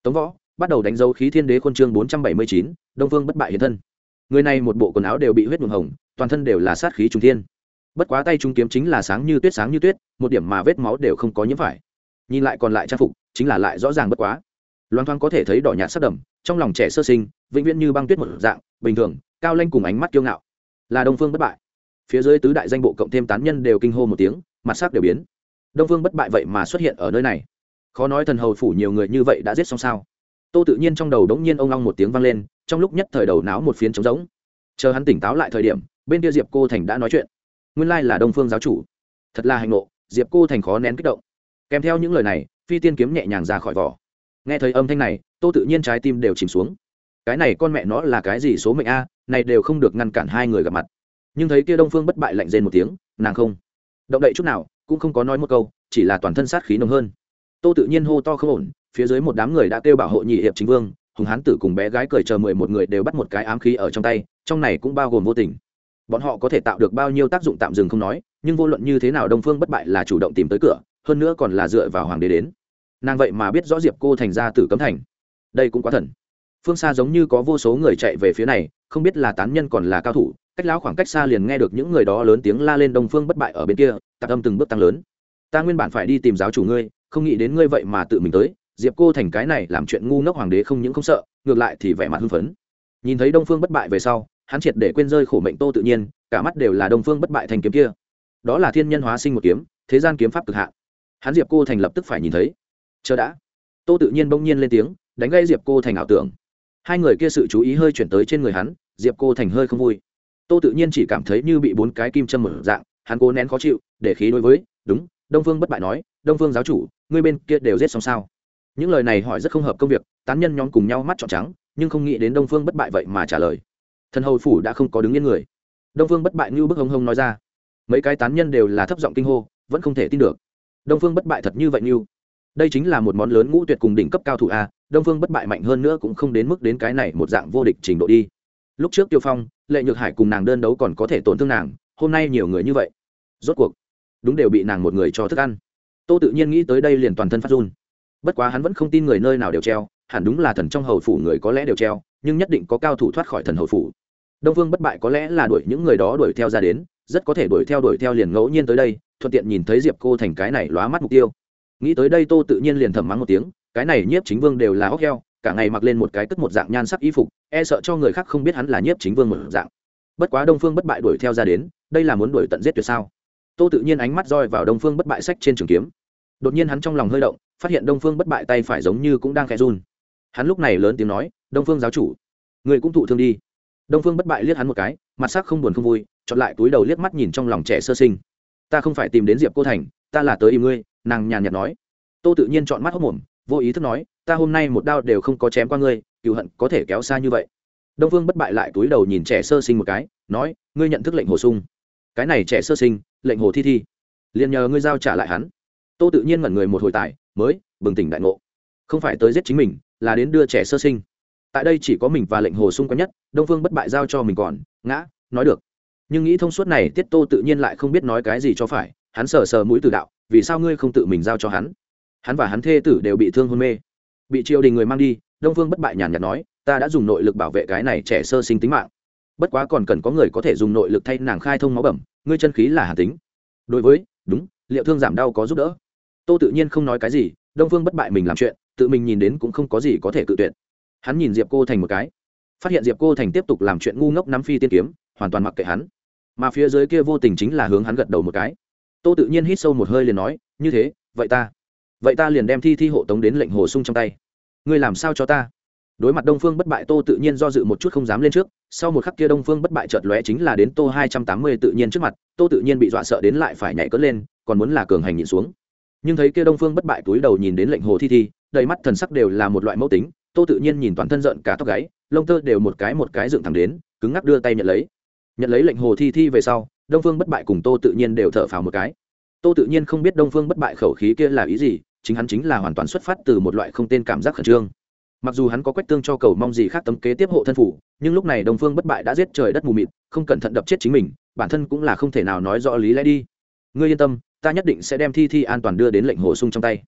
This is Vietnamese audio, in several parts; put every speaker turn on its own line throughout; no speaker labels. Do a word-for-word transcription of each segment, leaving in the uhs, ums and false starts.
Tống Võ bắt đầu đánh dấu khí thiên đế khuôn chương bốn trăm bảy mươi chín, Đông Phương bất bại hiện thân. Người này một bộ quần áo đều bị huyết nhuộm hồng, toàn thân đều là sát khí trùng thiên. Bất quá tay trung kiếm chính là sáng như tuyết sáng như tuyết, một điểm mà vết máu đều không có nhiễm phải. Nhìn lại còn lại trang phục, chính là lại rõ ràng bất quá. Loan thoáng có thể thấy đỏ nhạt sắc đậm, trong lòng trẻ sơ sinh, vĩnh viễn như băng tuyết một dạng, bình thường, cao lanh cùng ánh mắt kiêu ngạo. Là Đông Phương bất bại. Phía dưới tứ đại danh bộ cộng thêm tán nhân đều kinh hô một tiếng, mặt sắc đều biến. Đông Phương bất bại vậy mà xuất hiện ở nơi này. Khó nói thần hầu phủ nhiều người như vậy đã giết xong sao? Tô Tự Nhiên trong đầu đống nhiên ông long một tiếng vang lên, trong lúc nhất thời đầu náo một phiến trống rỗng. Chờ hắn tỉnh táo lại thời điểm, bên kia Diệp Cô Thành đã nói chuyện. Nguyên lai là Đông Phương giáo chủ. Thật là hành nộ, Diệp Cô Thành khó nén kích động. Kèm theo những lời này, phi tiên kiếm nhẹ nhàng ra khỏi vỏ. Nghe thấy âm thanh này, Tô Tự Nhiên trái tim đều chìm xuống. Cái này con mẹ nó là cái gì số mệnh a, này đều không được ngăn cản hai người gặp mặt. Nhưng thấy kia Đông Phương bất bại lạnh rên một tiếng, nàng không động đậy chút nào, cũng không có nói một câu, chỉ là toàn thân sát khí nồng hơn. Tô Tự Nhiên hô to không ổn, phía dưới một đám người đã kêu bảo hộ nhị hiệp chính vương, hùng hán tử cùng bé gái cười chờ mười một người đều bắt một cái ám khí ở trong tay, trong này cũng bao gồm vô tình. Bọn họ có thể tạo được bao nhiêu tác dụng tạm dừng không nói, nhưng vô luận như thế nào Đông Phương bất bại là chủ động tìm tới cửa, hơn nữa còn là dựa vào hoàng đế đến. Nàng vậy mà biết rõ Diệp Cô Thành ra tử cấm thành, đây cũng quá thần. Phương xa giống như có vô số người chạy về phía này, không biết là tán nhân còn là cao thủ, cách lão khoảng cách xa liền nghe được những người đó lớn tiếng la lên Đông Phương bất bại ở bên kia, tạp âm từng bước tăng lớn. Ta nguyên bản phải đi tìm giáo chủ ngươi, không nghĩ đến ngươi vậy mà tự mình tới. Diệp Cô Thành cái này làm chuyện ngu ngốc, hoàng đế không những không sợ, ngược lại thì vẻ mặt hưng phấn. Nhìn thấy Đông Phương bất bại về sau, hắn triệt để quên rơi khổ mệnh Tô Tự Nhiên, cả mắt đều là Đông Phương bất bại thành kiếm kia. Đó là thiên nhân hóa sinh một kiếm, thế gian kiếm pháp cực hạn. Hắn Diệp Cô Thành lập tức phải nhìn thấy. Chờ đã. Tô Tự Nhiên bỗng nhiên lên tiếng, đánh gây Diệp Cô Thành ảo tưởng. Hai người kia sự chú ý hơi chuyển tới trên người hắn, Diệp Cô Thành hơi không vui. Tô Tự Nhiên chỉ cảm thấy như bị bốn cái kim châm mở dạng, hắn cố nén khó chịu, để khí đối với, đúng, Đông Phương bất bại nói, Đông Phương giáo chủ, ngươi bên kia đều giết xong sao? Những lời này hỏi rất không hợp công việc, tán nhân nhóm cùng nhau mắt tròn trắng, nhưng không nghĩ đến Đông Phương bất bại vậy mà trả lời. Thần hầu phủ đã không có đứng yên người. Đông Phương bất bại như bức hông hông nói ra. Mấy cái tán nhân đều là thấp giọng kinh hô, vẫn không thể tin được. Đông Phương bất bại thật như vậy như. Đây chính là một món lớn ngũ tuyệt cùng đỉnh cấp cao thủ a, Đông Phương bất bại mạnh hơn nữa cũng không đến mức đến cái này một dạng vô địch trình độ đi. Lúc trước Tiêu Phong, Lệ Nhược Hải cùng nàng đơn đấu còn có thể tổn thương nàng, hôm nay nhiều người như vậy, rốt cuộc đúng đều bị nàng một người cho thức ăn. Tô Tự Nhiên nghĩ tới đây liền toàn thân phát run. Bất quá hắn vẫn không tin người nơi nào đều treo, hẳn đúng là thần trong hầu phủ người có lẽ đều treo, nhưng nhất định có cao thủ thoát khỏi thần hầu phủ. Đông Phương bất bại có lẽ là đuổi những người đó đuổi theo ra đến, rất có thể đuổi theo đuổi theo liền ngẫu nhiên tới đây, thuận tiện nhìn thấy Diệp Cô Thành cái này lóa mắt mục tiêu. Nghĩ tới đây Tô Tự Nhiên liền thầm mắng một tiếng, cái này nhiếp chính vương đều là óc heo, cả ngày mặc lên một cái cất một dạng nhan sắc y phục, e sợ cho người khác không biết hắn là nhiếp chính vương một dạng. Bất quá Đông Phương bất bại đuổi theo ra đến, đây là muốn đuổi tận giết tuyệt sao? Tô Tự Nhiên ánh mắt roi vào Đông Phương bất bại sách trên trường kiếm. Đột nhiên hắn trong lòng hơi động, phát hiện Đông Phương bất bại tay phải giống như cũng đang khẽ run. Hắn lúc này lớn tiếng nói, Đông Phương giáo chủ, người cũng thụ thương đi. Đông Phương bất bại liếc hắn một cái, mặt sắc không buồn không vui, chọn lại túi đầu liếc mắt nhìn trong lòng trẻ sơ sinh. Ta không phải tìm đến Diệp Cô Thành, ta là tới im ngươi. Nàng nhàn nhạt nói. Tô Tự Nhiên chọn mắt hốc mồm, vô ý thức nói, ta hôm nay một đao đều không có chém qua ngươi, cừu hận có thể kéo xa như vậy. Đông Phương bất bại lại túi đầu nhìn trẻ sơ sinh một cái, nói, ngươi nhận thức lệnh hồ sung. Cái này trẻ sơ sinh, lệnh hồ thi thi, liền nhờ ngươi giao trả lại hắn. Tô Tự Nhiên ngẩn người một hồi tài, mới bừng tỉnh đại ngộ, không phải tới giết chính mình, là đến đưa trẻ sơ sinh. Tại đây chỉ có mình và lệnh hồ sung quen nhất, Đông Phương bất bại giao cho mình còn ngã nói được, nhưng nghĩ thông suốt này tiết Tô Tự Nhiên lại không biết nói cái gì cho phải. Hắn sờ sờ mũi từ đạo, vì sao ngươi không tự mình giao cho hắn? Hắn và hắn thê tử đều bị thương hôn mê, bị triều đình người mang đi. Đông Phương bất bại nhàn nhạt nói, ta đã dùng nội lực bảo vệ cái này trẻ sơ sinh tính mạng, bất quá còn cần có người có thể dùng nội lực thay nàng khai thông máu bẩm, ngươi chân khí là hàn tính, đối với đúng liệu thương giảm đau có giúp đỡ. Tô Tự Nhiên không nói cái gì, Đông Phương bất bại mình làm chuyện, tự mình nhìn đến cũng không có gì có thể cự tuyệt. Hắn nhìn Diệp Cô Thành một cái, phát hiện Diệp Cô Thành tiếp tục làm chuyện ngu ngốc nắm phi tiên kiếm, hoàn toàn mặc kệ hắn, mà phía dưới kia vô tình chính là hướng hắn gật đầu một cái. Tô Tự Nhiên hít sâu một hơi liền nói, như thế, vậy ta vậy ta liền đem thi thi hộ tống đến lệnh hồ sung trong tay, ngươi làm sao cho ta? Đối mặt Đông Phương bất bại, Tô Tự Nhiên do dự một chút không dám lên trước. Sau một khắc kia Đông Phương bất bại chợt lóe chính là đến Tô hai trăm tám mươi Tự Nhiên trước mặt. Tô Tự Nhiên bị dọa sợ đến lại phải nhảy cất lên, còn muốn là cường hành nhịn xuống. Nhưng thấy kia Đông Phương bất bại túi đầu nhìn đến lệnh hồ thi thi, đầy mắt thần sắc đều là một loại mẫu tính. Tô Tự Nhiên nhìn toàn thân giận cả tóc gáy, lông tơ đều một cái một cái dựng thẳng đến, cứng ngắc đưa tay nhận lấy. Nhận lấy lệnh hồ thi thi về sau, Đông Phương bất bại cùng Tô Tự Nhiên đều thở phào một cái. Tô Tự Nhiên không biết Đông Phương bất bại khẩu khí kia là ý gì, chính hắn chính là hoàn toàn xuất phát từ một loại không tên cảm giác khẩn trương. Mặc dù hắn có quách tương cho cầu mong gì khác tấm kế tiếp hộ thân phủ, nhưng lúc này Đông Phương bất bại đã giết trời đất mù mịt, không cẩn thận đập chết chính mình, bản thân cũng là không thể nào nói rõ lý lẽ đi. Ngươi yên tâm, ta nhất định sẽ đem thi thi an toàn đưa đến lệnh hồ sung trong tay.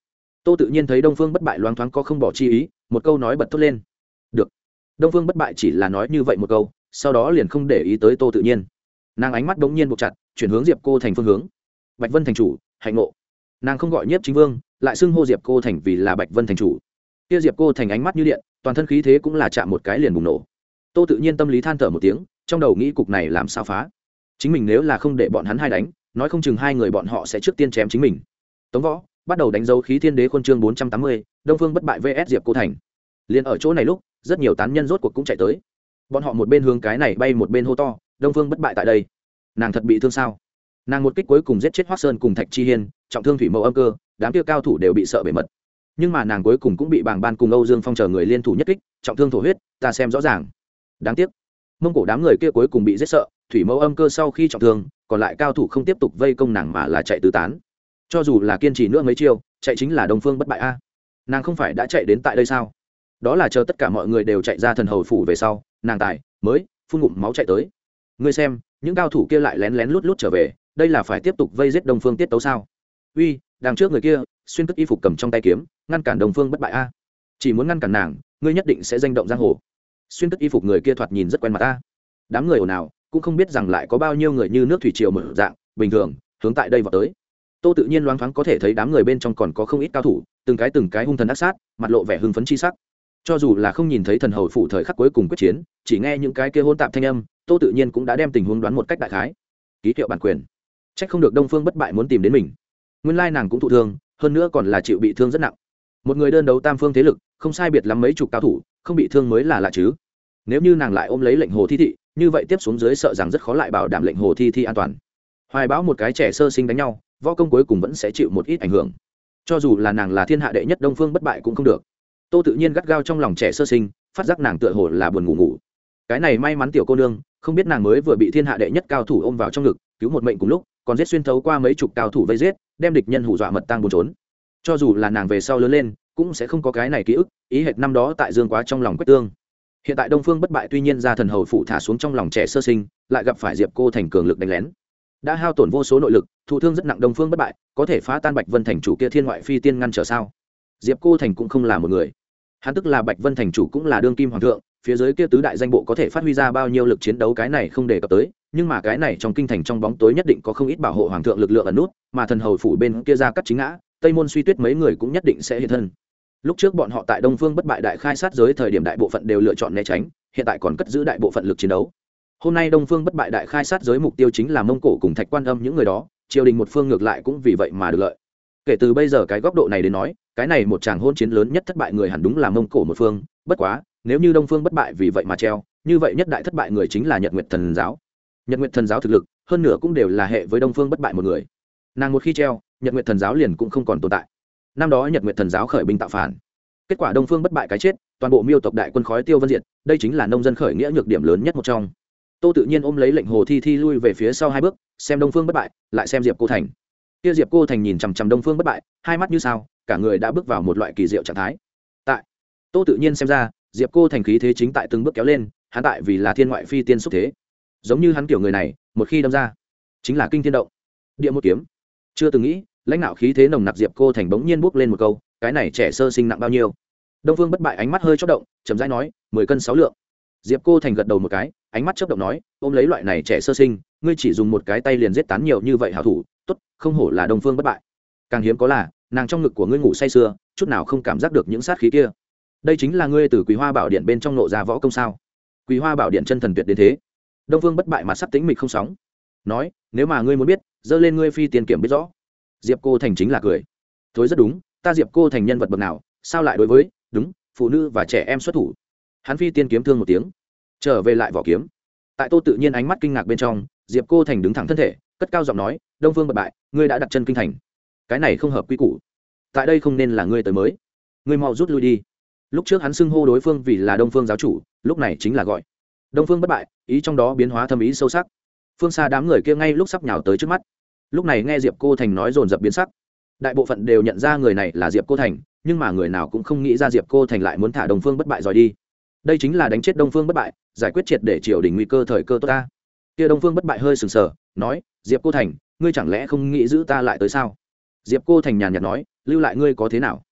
Tô Tự Nhiên thấy Đông Phương Bất Bại loáng thoáng có không bỏ chi ý, một câu nói bật thốt lên. Được. Đông Phương Bất Bại chỉ là nói như vậy một câu, sau đó liền không để ý tới Tô Tự Nhiên. Nàng ánh mắt bỗng nhiên buộc chặt, chuyển hướng Diệp Cô Thành phương hướng. Bạch Vân thành chủ, hạnh ngộ. Nàng không gọi Nhiếp Chính Vương, lại xưng hô Diệp Cô Thành vì là Bạch Vân thành chủ. Kia Diệp Cô Thành ánh mắt như điện, toàn thân khí thế cũng là chạm một cái liền bùng nổ. Tô Tự Nhiên tâm lý than thở một tiếng, trong đầu nghĩ cục này làm sao phá. Chính mình nếu là không để bọn hắn hai đánh, nói không chừng hai người bọn họ sẽ trước tiên chém chính mình. Tống Võ bắt đầu đánh dấu khí thiên đế khuôn chương bốn trăm tám mươi, Đông Phương Bất Bại vs Diệp Cô Thành. Liên ở chỗ này lúc, rất nhiều tán nhân rốt cuộc cũng chạy tới. Bọn họ một bên hướng cái này bay một bên hô to, Đông Phương Bất Bại tại đây. Nàng thật bị thương sao? Nàng một kích cuối cùng giết chết Hoắc Sơn cùng Thạch Chi Hiên, trọng thương thủy mẫu âm cơ, đám kia cao thủ đều bị sợ bể mật. Nhưng mà nàng cuối cùng cũng bị Bàng Ban cùng Âu Dương Phong chờ người liên thủ nhất kích, trọng thương thổ huyết, ta xem rõ ràng. Đáng tiếc, Mông Cổ đám người kia cuối cùng bị giết sợ, thủy mẫu âm cơ sau khi trọng thương, còn lại cao thủ không tiếp tục vây công nàng mà là chạy tứ tán. Cho dù là kiên trì nữa mấy chiêu, chạy chính là Đông Phương Bất Bại a. Nàng không phải đã chạy đến tại đây sao? Đó là chờ tất cả mọi người đều chạy ra thần hầu phủ về sau, nàng tài mới phun ngụm máu chạy tới. Ngươi xem, những cao thủ kia lại lén lén lút lút trở về, đây là phải tiếp tục vây giết Đông Phương Tiết Tấu sao? Uy, đằng trước người kia, xuyên cất y phục cầm trong tay kiếm, ngăn cản Đông Phương Bất Bại a. Chỉ muốn ngăn cản nàng, ngươi nhất định sẽ danh động giang hồ. Xuyên cất y phục người kia thoạt nhìn rất quen mặt a. Đám người ồn ào, cũng không biết rằng lại có bao nhiêu người như nước thủy triều mở dạng, bình thường, hướng tại đây vào tới. Tô Tự Nhiên loáng thoáng có thể thấy đám người bên trong còn có không ít cao thủ, từng cái từng cái hung thần ác sát, mặt lộ vẻ hưng phấn chi sắc. Cho dù là không nhìn thấy thần hầu phủ thời khắc cuối cùng quyết chiến, chỉ nghe những cái kia hỗn tạp thanh âm, Tô Tự Nhiên cũng đã đem tình huống đoán một cách đại khái. Ký hiệu bản quyền. Trách không được Đông Phương Bất Bại muốn tìm đến mình. Nguyên lai nàng cũng thụ thương, hơn nữa còn là chịu bị thương rất nặng. Một người đơn đấu tam phương thế lực, không sai biệt lắm mấy chục cao thủ, không bị thương mới là lạ chứ. Nếu như nàng lại ôm lấy lệnh hồ thi thị, như vậy tiếp xuống dưới sợ rằng rất khó lại bảo đảm lệnh hồ thi thi an toàn. Hoài báo một cái trẻ sơ sinh đánh nhau, võ công cuối cùng vẫn sẽ chịu một ít ảnh hưởng. Cho dù là nàng là thiên hạ đệ nhất Đông Phương Bất Bại cũng không được. Tô Tự Nhiên gắt gao trong lòng trẻ sơ sinh, phát giác nàng tựa hồ là buồn ngủ ngủ. Cái này may mắn tiểu cô nương, không biết nàng mới vừa bị thiên hạ đệ nhất cao thủ ôm vào trong ngực, cứu một mệnh cùng lúc, còn giết xuyên thấu qua mấy chục cao thủ vây giết, đem địch nhân hù dọa mật tang bốn trốn. Cho dù là nàng về sau lớn lên, cũng sẽ không có cái này ký ức, ý hệt năm đó tại Dương Quá trong lòng quyết tương. Hiện tại Đông Phương Bất Bại tuy nhiên ra thần hầu phụ thả xuống trong lòng trẻ sơ sinh, lại gặp phải Diệp Cô Thành cường lực đánh lén, đã hao tổn vô số nội lực, thụ thương rất nặng. Đông Phương Bất Bại có thể phá tan Bạch Vân thành chủ kia thiên ngoại phi tiên ngăn trở sao? Diệp Cô Thành cũng không là một người, hắn tức là Bạch Vân thành chủ, cũng là đương kim hoàng thượng, phía dưới kia tứ đại danh bộ có thể phát huy ra bao nhiêu lực chiến đấu, cái này không đề cập tới, nhưng mà cái này trong kinh thành trong bóng tối nhất định có không ít bảo hộ hoàng thượng lực lượng ẩn nút, mà thần hầu phủ bên kia ra cắt chính ngã, Tây Môn Suy Tuyết mấy người cũng nhất định sẽ hiện thân. Lúc trước bọn họ tại Đông Phương Bất Bại đại khai sát giới thời điểm, đại bộ phận đều lựa chọn né tránh, hiện tại còn cất giữ đại bộ phận lực chiến đấu. Hôm nay Đông Phương Bất Bại đại khai sát giới, mục tiêu chính là Mông Cổ cùng Thạch Quan Âm những người đó, triều đình một phương ngược lại cũng vì vậy mà được lợi. Kể từ bây giờ cái góc độ này đến nói, cái này một tràng hôn chiến lớn nhất thất bại người hẳn đúng là Mông Cổ một phương, bất quá, nếu như Đông Phương Bất Bại vì vậy mà treo, như vậy nhất đại thất bại người chính là Nhật Nguyệt Thần giáo. Nhật Nguyệt Thần giáo thực lực, hơn nữa cũng đều là hệ với Đông Phương Bất Bại một người. Nàng một khi treo, Nhật Nguyệt Thần giáo liền cũng không còn tồn tại. Năm đó Nhật Nguyệt Thần giáo khởi binh tạo phản, kết quả Đông Phương Bất Bại cái chết, toàn bộ Miêu tộc đại quân khói tiêu vân diệt, đây chính là nông dân khởi nghĩa nhược điểm lớn nhất một trong. Tô Tự Nhiên ôm lấy lệnh hồ thi thi lui về phía sau hai bước, xem Đông Phương Bất Bại, lại xem Diệp Cô Thành. Kia Diệp Cô Thành nhìn chằm chằm Đông Phương Bất Bại, hai mắt như sao, cả người đã bước vào một loại kỳ diệu trạng thái. Tại Tô Tự Nhiên xem ra, Diệp Cô Thành khí thế chính tại từng bước kéo lên, hắn tại vì là thiên ngoại phi tiên xúc thế. Giống như hắn kiểu người này, một khi đâm ra, chính là kinh thiên động địa một kiếm. Chưa từng nghĩ, lãnh đạo khí thế nồng nặc Diệp Cô Thành bỗng nhiên bước lên một câu, cái này trẻ sơ sinh nặng bao nhiêu? Đông Phương Bất Bại ánh mắt hơi chớp động, chậm rãi nói, mười cân sáu lượng. Diệp Cô Thành gật đầu một cái, ánh mắt chớp động nói, ôm lấy loại này trẻ sơ sinh, ngươi chỉ dùng một cái tay liền giết tán nhiều như vậy hảo thủ, tốt, không hổ là Đông Phương Bất Bại. Càng hiếm có là, nàng trong ngực của ngươi ngủ say sưa, chút nào không cảm giác được những sát khí kia. Đây chính là ngươi từ Quý Hoa Bảo Điện bên trong nộ ra võ công sao? Quý Hoa Bảo Điện chân thần tuyệt đến thế. Đông Phương Bất Bại mặt sắc tĩnh mịch không sóng, nói, nếu mà ngươi muốn biết, dơ lên ngươi phi tiền kiểm biết rõ. Diệp Cô Thành chính là cười, thối rất đúng, ta Diệp Cô Thành nhân vật bậc nào, sao lại đối với đúng phụ nữ và trẻ em xuất thủ? Hắn phi tiên kiếm thương một tiếng, trở về lại vỏ kiếm. Tại Tô Tự Nhiên ánh mắt kinh ngạc bên trong, Diệp Cô Thành đứng thẳng thân thể, cất cao giọng nói, Đông Phương Bất Bại, ngươi đã đặt chân kinh thành, cái này không hợp quy củ, tại đây không nên là ngươi tới mới, ngươi mau rút lui đi. Lúc trước hắn xưng hô đối phương vì là Đông Phương giáo chủ, lúc này chính là gọi Đông Phương Bất Bại, ý trong đó biến hóa thâm ý sâu sắc. Phương xa đám người kia ngay lúc sắp nhào tới trước mắt, lúc này nghe Diệp Cô Thành nói dồn dập biến sắc. Đại bộ phận đều nhận ra người này là Diệp Cô Thành, nhưng mà người nào cũng không nghĩ ra Diệp Cô Thành lại muốn thả Đông Phương Bất Bại rồi đi. Đây chính là đánh chết Đông Phương Bất Bại, giải quyết triệt để triều đình nguy cơ thời cơ tốt ta. Kia Đông Phương Bất Bại hơi sừng sờ, nói, Diệp Cô Thành, ngươi chẳng lẽ không nghĩ giữ ta lại tới sao? Diệp Cô Thành nhàn nhạt nói, lưu lại ngươi có thế nào?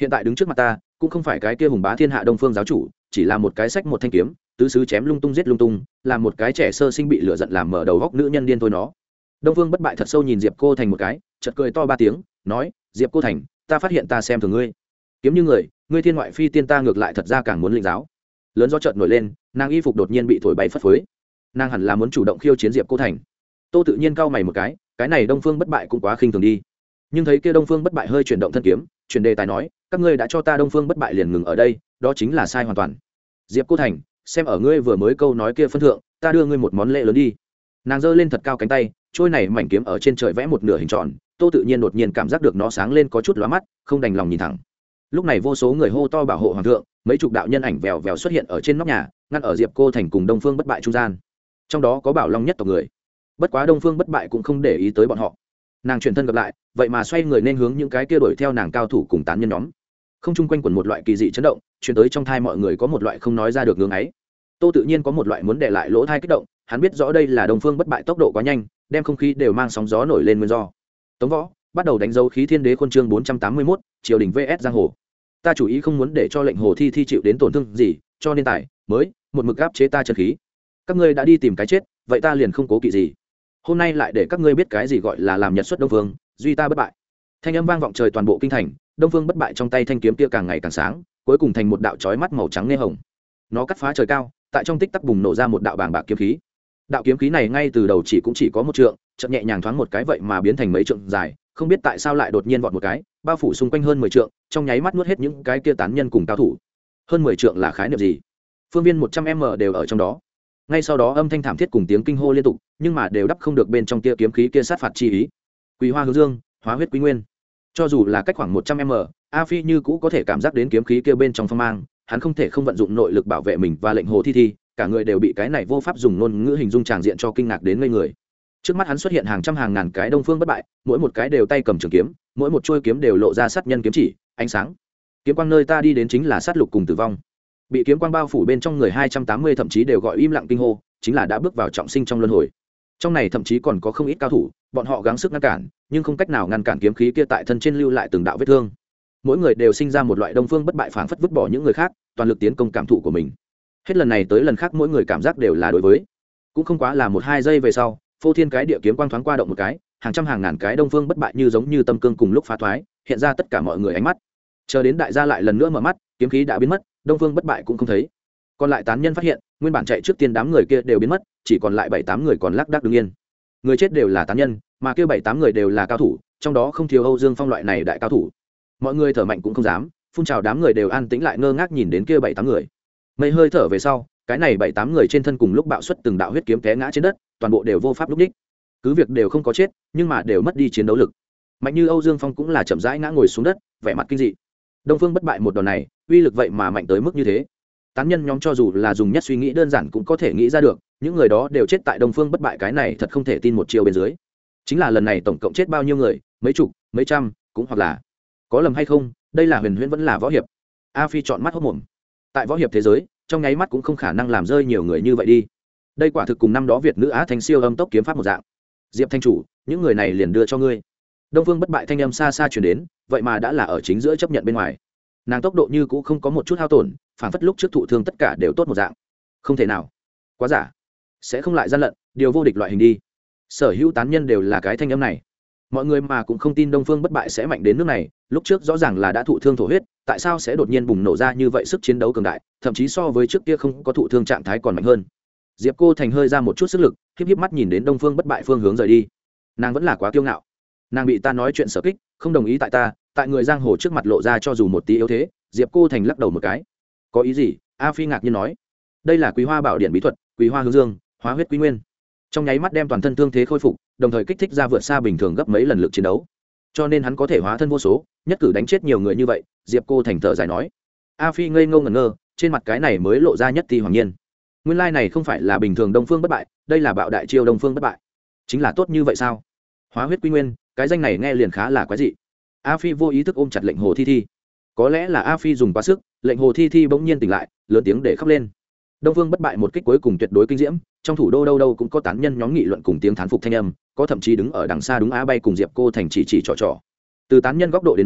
hiện tại đứng trước mặt ta cũng không phải cái kia hùng bá thiên hạ đông phương giáo chủ, chỉ là một cái sách một thanh kiếm tứ xứ chém lung tung giết lung tung, là một cái trẻ sơ sinh bị lửa giận làm mở đầu góc nữ nhân điên thôi nó. Đông Phương Bất Bại thật sâu nhìn Diệp Cô Thành một cái, chợt cười to ba tiếng, nói: Diệp Cô Thành, ta phát hiện ta xem thường ngươi, kiếm như người, ngươi thiên ngoại phi tiên, ta ngược lại thật ra càng muốn lĩnh giáo. Lớn gió chợt nổi lên, nàng y phục đột nhiên bị thổi bay phất phới, nàng hẳn là muốn chủ động khiêu chiến Diệp Cô Thành. Tô tự nhiên cau mày một cái, cái này Đông Phương Bất Bại cũng quá khinh thường đi. Nhưng thấy kia Đông Phương Bất Bại hơi chuyển động thân kiếm, chuyển đề tài nói: các ngươi đã cho ta Đông Phương Bất Bại liền ngừng ở đây, đó chính là sai hoàn toàn. Diệp Cô Thành, xem ở ngươi vừa mới câu nói kia phân thượng, ta đưa ngươi một món lễ lớn đi. Nàng giơ lên thật cao cánh tay, trôi này mảnh kiếm ở trên trời vẽ một nửa hình tròn. Tô tự nhiên đột nhiên cảm giác được nó sáng lên có chút lóa mắt, không đành lòng nhìn thẳng. Lúc này vô số người hô to bảo hộ hoàng thượng, mấy chục đạo nhân ảnh vèo vèo xuất hiện ở trên nóc nhà, ngăn ở Diệp Cô Thành cùng Đông Phương Bất Bại trung gian. Trong đó có Bảo Long nhất tộc người. Bất quá Đông Phương Bất Bại cũng không để ý tới bọn họ. Nàng chuyển thân gặp lại, vậy mà xoay người nên hướng những cái kia đuổi theo nàng cao thủ cùng tán nhân nhóm. Không chung quanh quẩn một loại kỳ dị chấn động, truyền tới trong thai mọi người có một loại không nói ra được ngưỡng ấy. Tô tự nhiên có một loại muốn để lại lỗ thai kích động, hắn biết rõ đây là Đông Phương Bất Bại tốc độ quá nhanh, đem không khí đều mang sóng gió nổi lên nguyên do. Tống Võ bắt đầu đánh dấu khí thiên đế khuôn chương bốn trăm tám mươi mốt, triều đình vs giang hồ. Ta chủ ý không muốn để cho lệnh hồ thi thi chịu đến tổn thương gì, cho nên tài mới một mực áp chế ta chân khí. Các ngươi đã đi tìm cái chết, vậy ta liền không cố kỵ gì. Hôm nay lại để các ngươi biết cái gì gọi là làm nhật xuất đông phương, duy ta bất bại. Thanh âm vang vọng trời toàn bộ kinh thành, Đông Phương Bất Bại trong tay thanh kiếm kia càng ngày càng sáng, cuối cùng thành một đạo chói mắt màu trắng nghe hồng. Nó cắt phá trời cao, tại trong tích tắc bùng nổ ra một đạo bàng bạc kiếm khí. Đạo kiếm khí này ngay từ đầu chỉ cũng chỉ có một trượng, chợt nhẹ nhàng thoáng một cái vậy mà biến thành mấy trượng dài, không biết tại sao lại đột nhiên vọt một cái, bao phủ xung quanh hơn mười trượng, trong nháy mắt nuốt hết những cái kia tán nhân cùng cao thủ. Hơn mười trượng là khái niệm gì? Phương viên một trăm m đều ở trong đó. Ngay sau đó âm thanh thảm thiết cùng tiếng kinh hô liên tục, nhưng mà đều đắp không được bên trong tia kiếm khí kia sát phạt chi ý. Quý Hoa Hướng Dương, hóa huyết quý nguyên. Cho dù là cách khoảng một trăm m, A Phi như cũ có thể cảm giác đến kiếm khí kia bên trong phong mang, hắn không thể không vận dụng nội lực bảo vệ mình và lệnh hồ thi thi, cả người đều bị cái này vô pháp dùng ngôn ngữ hình dung tràng diện cho kinh ngạc đến ngây người. Trước mắt hắn xuất hiện hàng trăm hàng ngàn cái Đông Phương Bất Bại, mỗi một cái đều tay cầm trường kiếm, mỗi một chuôi kiếm đều lộ ra sát nhân kiếm chỉ, ánh sáng. Kiếm quang nơi ta đi đến chính là sát lục cùng tử vong. Bị kiếm quang bao phủ bên trong người hai trăm tám mươi thậm chí đều gọi im lặng kinh hô, chính là đã bước vào trọng sinh trong luân hồi. Trong này thậm chí còn có không ít cao thủ, bọn họ gắng sức ngăn cản, nhưng không cách nào ngăn cản kiếm khí kia tại thân trên lưu lại từng đạo vết thương. Mỗi người đều sinh ra một loại Đông Phương Bất Bại phảng phất vứt bỏ những người khác, toàn lực tiến công cảm thụ của mình. Hết lần này tới lần khác mỗi người cảm giác đều là đối với, cũng không quá là một hai giây về sau, phô thiên cái địa kiếm quang thoáng qua động một cái, hàng trăm hàng ngàn cái Đông Phương Bất Bại như giống như tâm cương cùng lúc phá thoái, hiện ra tất cả mọi người ánh mắt. Chờ đến đại gia lại lần nữa mở mắt, kiếm khí đã biến mất, Đông Phương Bất Bại cũng không thấy. Còn lại tán nhân phát hiện, nguyên bản chạy trước tiên đám người kia đều biến mất, chỉ còn lại bảy tám người còn lác đác đứng yên. Người chết đều là tán nhân, mà kia bảy tám người đều là cao thủ, trong đó không thiếu Âu Dương Phong loại này đại cao thủ. Mọi người thở mạnh cũng không dám, phun trào đám người đều an tĩnh lại ngơ ngác nhìn đến kia bảy tám người. Mấy hơi thở về sau, cái này bảy tám người trên thân cùng lúc bạo xuất từng đạo huyết kiếm té ngã trên đất, toàn bộ đều vô pháp lúc đích. Cứ việc đều không có chết, nhưng mà đều mất đi chiến đấu lực. Mạnh như Âu Dương Phong cũng là chậm rãi ngã ngồi xuống đất, vẻ mặt kinh dị. Đông Phương Bất Bại một đòn này, uy lực vậy mà mạnh tới mức như thế. Tán nhân nhóm cho dù là dùng nhất suy nghĩ đơn giản cũng có thể nghĩ ra được, những người đó đều chết tại Đông Phương Bất Bại cái này thật không thể tin một chiều bên dưới. Chính là lần này tổng cộng chết bao nhiêu người, mấy chục, mấy trăm, cũng hoặc là có lầm hay không, đây là huyền huyễn vẫn là võ hiệp. A Phi chọn mắt hốt mồm. Tại võ hiệp thế giới, trong nháy mắt cũng không khả năng làm rơi nhiều người như vậy đi. Đây quả thực cùng năm đó Việt nữ Á Thanh siêu âm tốc kiếm pháp một dạng. Diệp Thanh chủ, những người này liền đưa cho ngươi. Đông Phương Bất Bại thanh âm xa xa truyền đến, vậy mà đã là ở chính giữa chấp nhận bên ngoài. Nàng tốc độ như cũ không có một chút hao tổn, phản phất lúc trước thụ thương tất cả đều tốt một dạng. Không thể nào, quá giả, sẽ không lại gian lận, điều vô địch loại hình đi. Sở hữu tán nhân đều là cái thanh âm này. Mọi người mà cũng không tin Đông Phương Bất Bại sẽ mạnh đến nước này, lúc trước rõ ràng là đã thụ thương thổ huyết, tại sao sẽ đột nhiên bùng nổ ra như vậy sức chiến đấu cường đại, thậm chí so với trước kia không có thụ thương trạng thái còn mạnh hơn. Diệp Cô Thành hơi ra một chút sức lực, híp híp mắt nhìn đến Đông Phương Bất Bại phương hướng rời đi. Nàng vẫn là quá kiêu ngạo. Nàng bị ta nói chuyện sở kích, không đồng ý tại ta, tại người giang hồ trước mặt lộ ra cho dù một tí yếu thế. Diệp Cô Thành lắc đầu một cái. Có ý gì? A Phi ngạc nhiên nói. Đây là Quý Hoa Bảo Điện bí thuật, Quý Hoa Hướng Dương, hóa huyết quý nguyên. Trong nháy mắt đem toàn thân thương thế khôi phục, đồng thời kích thích ra vượt xa bình thường gấp mấy lần lực chiến đấu. Cho nên hắn có thể hóa thân vô số, nhất cử đánh chết nhiều người như vậy. Diệp Cô Thành thở dài nói. A Phi ngây ngô ngẩn ngơ, trên mặt cái này mới lộ ra nhất ti hoàng nhiên. Nguyên lai này không phải là bình thường Đông Phương Bất Bại, đây là bạo đại chiêu Đông Phương Bất Bại. Chính là tốt như vậy sao? Hóa huyết quy nguyên, cái danh này nghe liền khá là quái dị. A Phi vô ý thức ôm chặt lệnh hồ thi thi. Có lẽ là A Phi dùng quá sức, lệnh hồ thi thi bỗng nhiên tỉnh lại, lớn tiếng để khóc lên. Đông Phương Bất Bại một kích cuối cùng tuyệt đối kinh diễm, trong thủ đô đâu đâu cũng có tán nhân nhóm nghị luận cùng tiếng thán phục thanh âm, có thậm chí đứng ở đằng xa đúng á bay cùng Diệp Cô Thành chỉ chỉ trò trò. Từ tán nhân góc độ đến nói,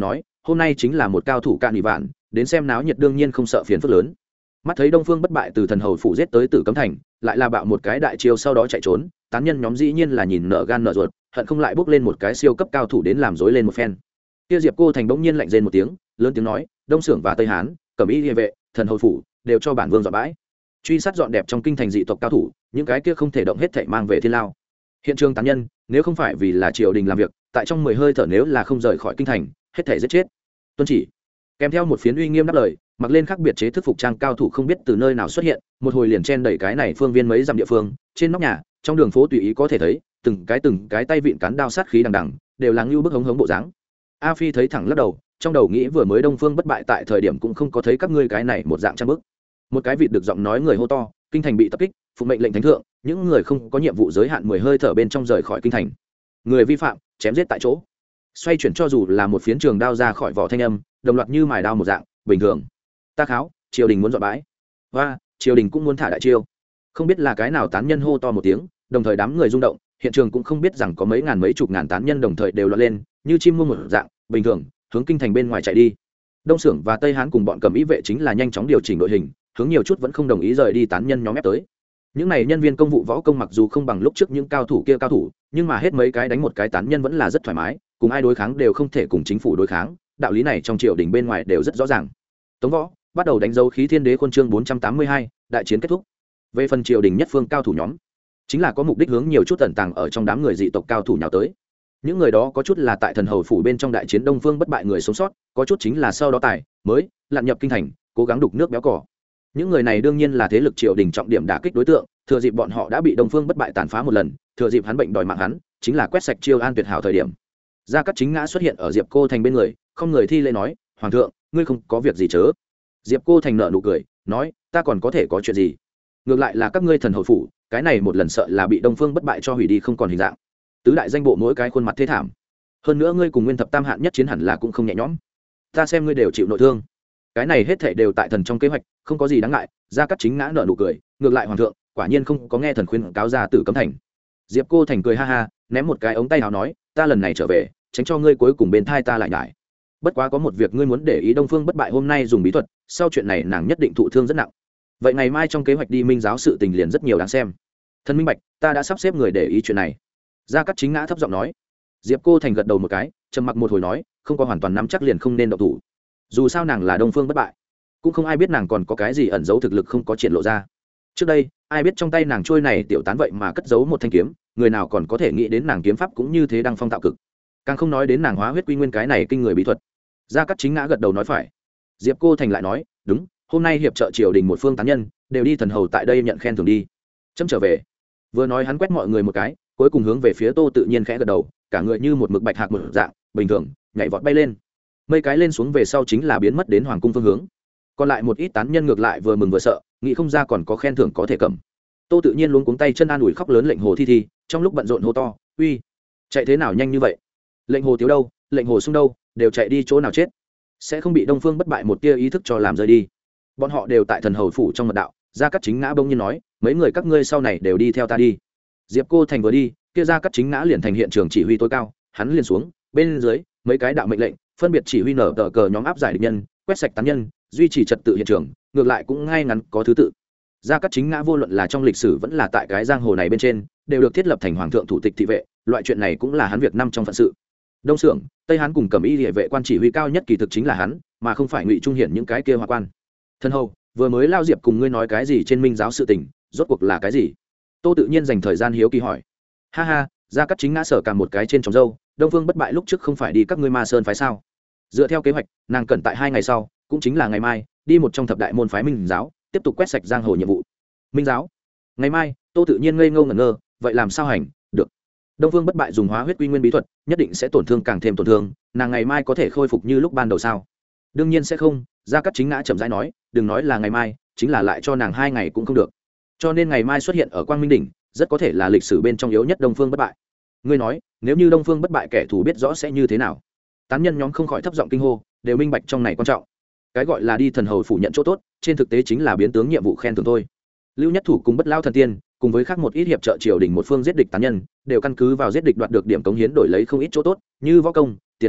hôm nay chính là một cao thủ cạn bị vạn, đến xem náo nhiệt đương nhiên không sợ phiền phức lớn. Mắt thấy đông phương bất bại từ thần hầu phủ giết tới Tử Cấm Thành, lại là bạo một cái đại chiêu sau đó chạy trốn, tán nhân nhóm dĩ nhiên là nhìn nở gan nở ruột, hận không lại bước lên một cái siêu cấp cao thủ đến làm rối lên một phen. Kia Diệp Cô Thành bỗng nhiên lạnh rên một tiếng, lớn tiếng nói, đông xưởng và tây hán, cẩm y liề vệ, thần hầu phủ đều cho bản vương dọn bãi. Truy sát dọn đẹp trong kinh thành dị tộc cao thủ, những cái kia không thể động hết thảy mang về thiên lao. Hiện trường tán nhân, nếu không phải vì là triều đình làm việc, tại trong mười hơi thở nếu là không rời khỏi kinh thành, hết thảy giết chết. Tuân chỉ. Kèm theo một phiến uy nghiêm đáp lời, mặc lên khác biệt chế thức phục trang cao thủ không biết từ nơi nào xuất hiện, một hồi liền chen đẩy cái này phương viên mấy dặm địa phương, trên nóc nhà, trong đường phố tùy ý có thể thấy, từng cái từng cái tay vịn cán đao sát khí đằng đằng, đều là ngưu bức hống hống bộ dáng. A Phi thấy thẳng lắc đầu, trong đầu nghĩ vừa mới đông phương bất bại tại thời điểm cũng không có thấy các ngươi cái này một dạng trang bức. Một cái vịt được giọng nói người hô to, kinh thành bị tập kích, phụ mệnh lệnh thánh thượng, những người không có nhiệm vụ giới hạn mười hơi thở bên trong rời khỏi kinh thành, người vi phạm chém giết tại chỗ. Xoay chuyển cho dù là một phiến trường đao ra khỏi vỏ thanh âm, đồng loạt như mài đao một dạng bình thường. Ta kháo, triều đình muốn dọn bãi, và triều đình cũng muốn thả đại chiêu. Không biết là cái nào tán nhân hô to một tiếng, đồng thời đám người rung động, hiện trường cũng không biết rằng có mấy ngàn mấy chục ngàn tán nhân đồng thời đều loạn lên, như chim muông một dạng bình thường hướng kinh thành bên ngoài chạy đi. Đông xưởng và tây hán cùng bọn cầm ý vệ chính là nhanh chóng điều chỉnh đội hình, hướng nhiều chút vẫn không đồng ý rời đi tán nhân nhóm ép tới. Những này nhân viên công vụ võ công mặc dù không bằng lúc trước những cao thủ kia cao thủ, nhưng mà hết mấy cái đánh một cái tán nhân vẫn là rất thoải mái, cùng ai đối kháng đều không thể cùng chính phủ đối kháng, đạo lý này trong triều đình bên ngoài đều rất rõ ràng. Tống Võ bắt đầu đánh dấu khí thiên đế khuôn chương bốn trăm tám mươi hai, đại chiến kết thúc. Về phần triều đình nhất phương cao thủ nhóm, chính là có mục đích hướng nhiều chút tẩn tàng ở trong đám người dị tộc cao thủ nhào tới. Những người đó có chút là tại thần hầu phủ bên trong đại chiến đông phương bất bại người sống sót, có chút chính là sau đó tài mới lặn nhập kinh thành, cố gắng đục nước béo cỏ. Những người này đương nhiên là thế lực triều đình trọng điểm đả kích đối tượng, thừa dịp bọn họ đã bị đông phương bất bại tàn phá một lần, thừa dịp hắn bệnh đòi mạng hắn, chính là quét sạch chiêu an tuyệt hảo thời điểm. Gia Cát Chính Ngã xuất hiện ở Diệp Cô Thành bên người, không người thi lễ nói, hoàng thượng, ngươi không có việc gì chớ? Diệp Cô Thành nở nụ cười, nói, ta còn có thể có chuyện gì? Ngược lại là các ngươi thần hầu phủ, cái này một lần sợ là bị đông phương bất bại cho hủy đi không còn hình dạng. Tứ đại danh bộ mỗi cái khuôn mặt thế thảm. Hơn nữa ngươi cùng nguyên thập tam hạn nhất chiến hẳn là cũng không nhẹ nhõm. Ta xem ngươi đều chịu nội thương. Cái này hết thảy đều tại thần trong kế hoạch, không có gì đáng ngại. Gia Cát Chính Ngã nở nụ cười, ngược lại hoàng thượng, quả nhiên không có nghe thần khuyên cáo ra Tử Cấm Thành. Diệp Cô Thành cười ha ha, ném một cái ống tay áo nói, ta lần này trở về, tránh cho ngươi cuối cùng bên thai ta lại nhải. Bất quá có một việc ngươi muốn để ý, đông phương bất bại hôm nay dùng bí thuật, sau chuyện này nàng nhất định thụ thương rất nặng. Vậy ngày mai trong kế hoạch đi minh giáo sự tình liền rất nhiều đáng xem. Thần minh bạch, ta đã sắp xếp người để ý chuyện này. Gia Cát Chính Ngã thấp giọng nói. Diệp Cô Thành gật đầu một cái, trầm mặc một hồi nói, không có hoàn toàn nắm chắc liền không nên động thủ. Dù sao nàng là đông phương bất bại, cũng không ai biết nàng còn có cái gì ẩn giấu thực lực không có triển lộ ra. Trước đây ai biết trong tay nàng trôi này tiểu tán vậy mà cất giấu một thanh kiếm, người nào còn có thể nghĩ đến nàng kiếm pháp cũng như thế đăng phong tạo cực, càng không nói đến nàng hóa huyết quy nguyên cái này kinh người bí thuật. Gia Cát Chính Ngã gật đầu nói phải. Diệp Cô Thành lại nói, đúng, hôm nay hiệp trợ triều đình một phương tán nhân đều đi thần hầu tại đây nhận khen thưởng đi. Chấm trở về. Vừa nói hắn quét mọi người một cái, cuối cùng hướng về phía Tô Tự Nhiên khẽ gật đầu, cả người như một mực bạch hạc một dạng bình thường nhảy vọt bay lên. Mây cái lên xuống về sau chính là biến mất đến hoàng cung phương hướng. Còn lại một ít tán nhân ngược lại vừa mừng vừa sợ, nghĩ không ra còn có khen thưởng có thể cầm. Tô Tự Nhiên luống cuống tay chân an ủi khóc lớn lệnh hồ thi thi, trong lúc bận rộn hô to, uy, chạy thế nào nhanh như vậy? Lệnh hồ thiếu đâu, lệnh hồ sung đâu, đều chạy đi chỗ nào chết? Sẽ không bị đông phương bất bại một tia ý thức cho làm rơi đi. Bọn họ đều tại thần hầu phủ trong mật đạo. Gia Cát Chính Ngã bỗng nhiên nói, mấy người các ngươi sau này đều đi theo ta đi. Diệp Cô Thành vừa đi, kia Gia Cát Chính Ngã liền thành hiện trường chỉ huy tối cao, hắn liền xuống, bên dưới mấy cái đạo mệnh lệnh phân biệt chỉ huy nở tờ cờ nhóm áp giải địch nhân, quét sạch tán nhân, duy trì trật tự hiện trường, ngược lại cũng ngay ngắn có thứ tự. Gia Cát Chính Ngã vô luận là trong lịch sử vẫn là tại cái giang hồ này bên trên, đều được thiết lập thành hoàng thượng thủ tịch thị vệ, loại chuyện này cũng là hắn việc năm trong phận sự. Đông xưởng, Tây Hán cùng Cẩm Y Liề vệ quan chỉ huy cao nhất kỳ thực chính là hắn, mà không phải Ngụy Trung Hiển những cái kia hoa quan. Thân hầu, vừa mới lao Diệp cùng ngươi nói cái gì trên minh giáo sự tình, rốt cuộc là cái gì? Tô Tự Nhiên dành thời gian hiếu kỳ hỏi. Ha ha, Gia Cát Chính Ngã sở cả một cái trên tròng dâu, Đông Phương bất bại lúc trước không phải đi các ngươi Ma Sơn phái sao? Dựa theo kế hoạch, nàng cần tại hai ngày sau, cũng chính là ngày mai, đi một trong thập đại môn phái minh giáo, tiếp tục quét sạch giang hồ nhiệm vụ. Minh giáo? Ngày mai? Tô Tự Nhiên ngây ngô ngẩn ngơ, vậy làm sao hành? Được. Đông Phương bất bại dùng hóa huyết quy nguyên bí thuật, nhất định sẽ tổn thương càng thêm tổn thương, nàng ngày mai có thể khôi phục như lúc ban đầu sao? Đương nhiên sẽ không. Gia Cát Chính Ngã chậm rãi nói, đừng nói là ngày mai, chính là lại cho nàng hai ngày cũng không được. Cho nên ngày mai xuất hiện ở Quang Minh đỉnh, rất có thể là lịch sử bên trong yếu nhất Đông Phương bất bại. Ngươi nói, nếu như Đông Phương bất bại kẻ thù biết rõ sẽ như thế nào? Tán nhân nhóm không khỏi thấp giọng kinh hô, đều minh bạch trong này quan trọng. Cái gọi là đi thần hầu phủ nhận chỗ tốt, trên thực tế chính là biến tướng nhiệm vụ khen thưởng thôi. Lưu Nhất Thủ cùng Bất Lao Thần Tiên, cùng với khác một ít hiệp trợ triều đình một phương giết địch tán nhân, đều căn cứ vào giết địch đoạt được điểm cống hiến đổi lấy không ít chỗ tốt, như võ công, tiền tài,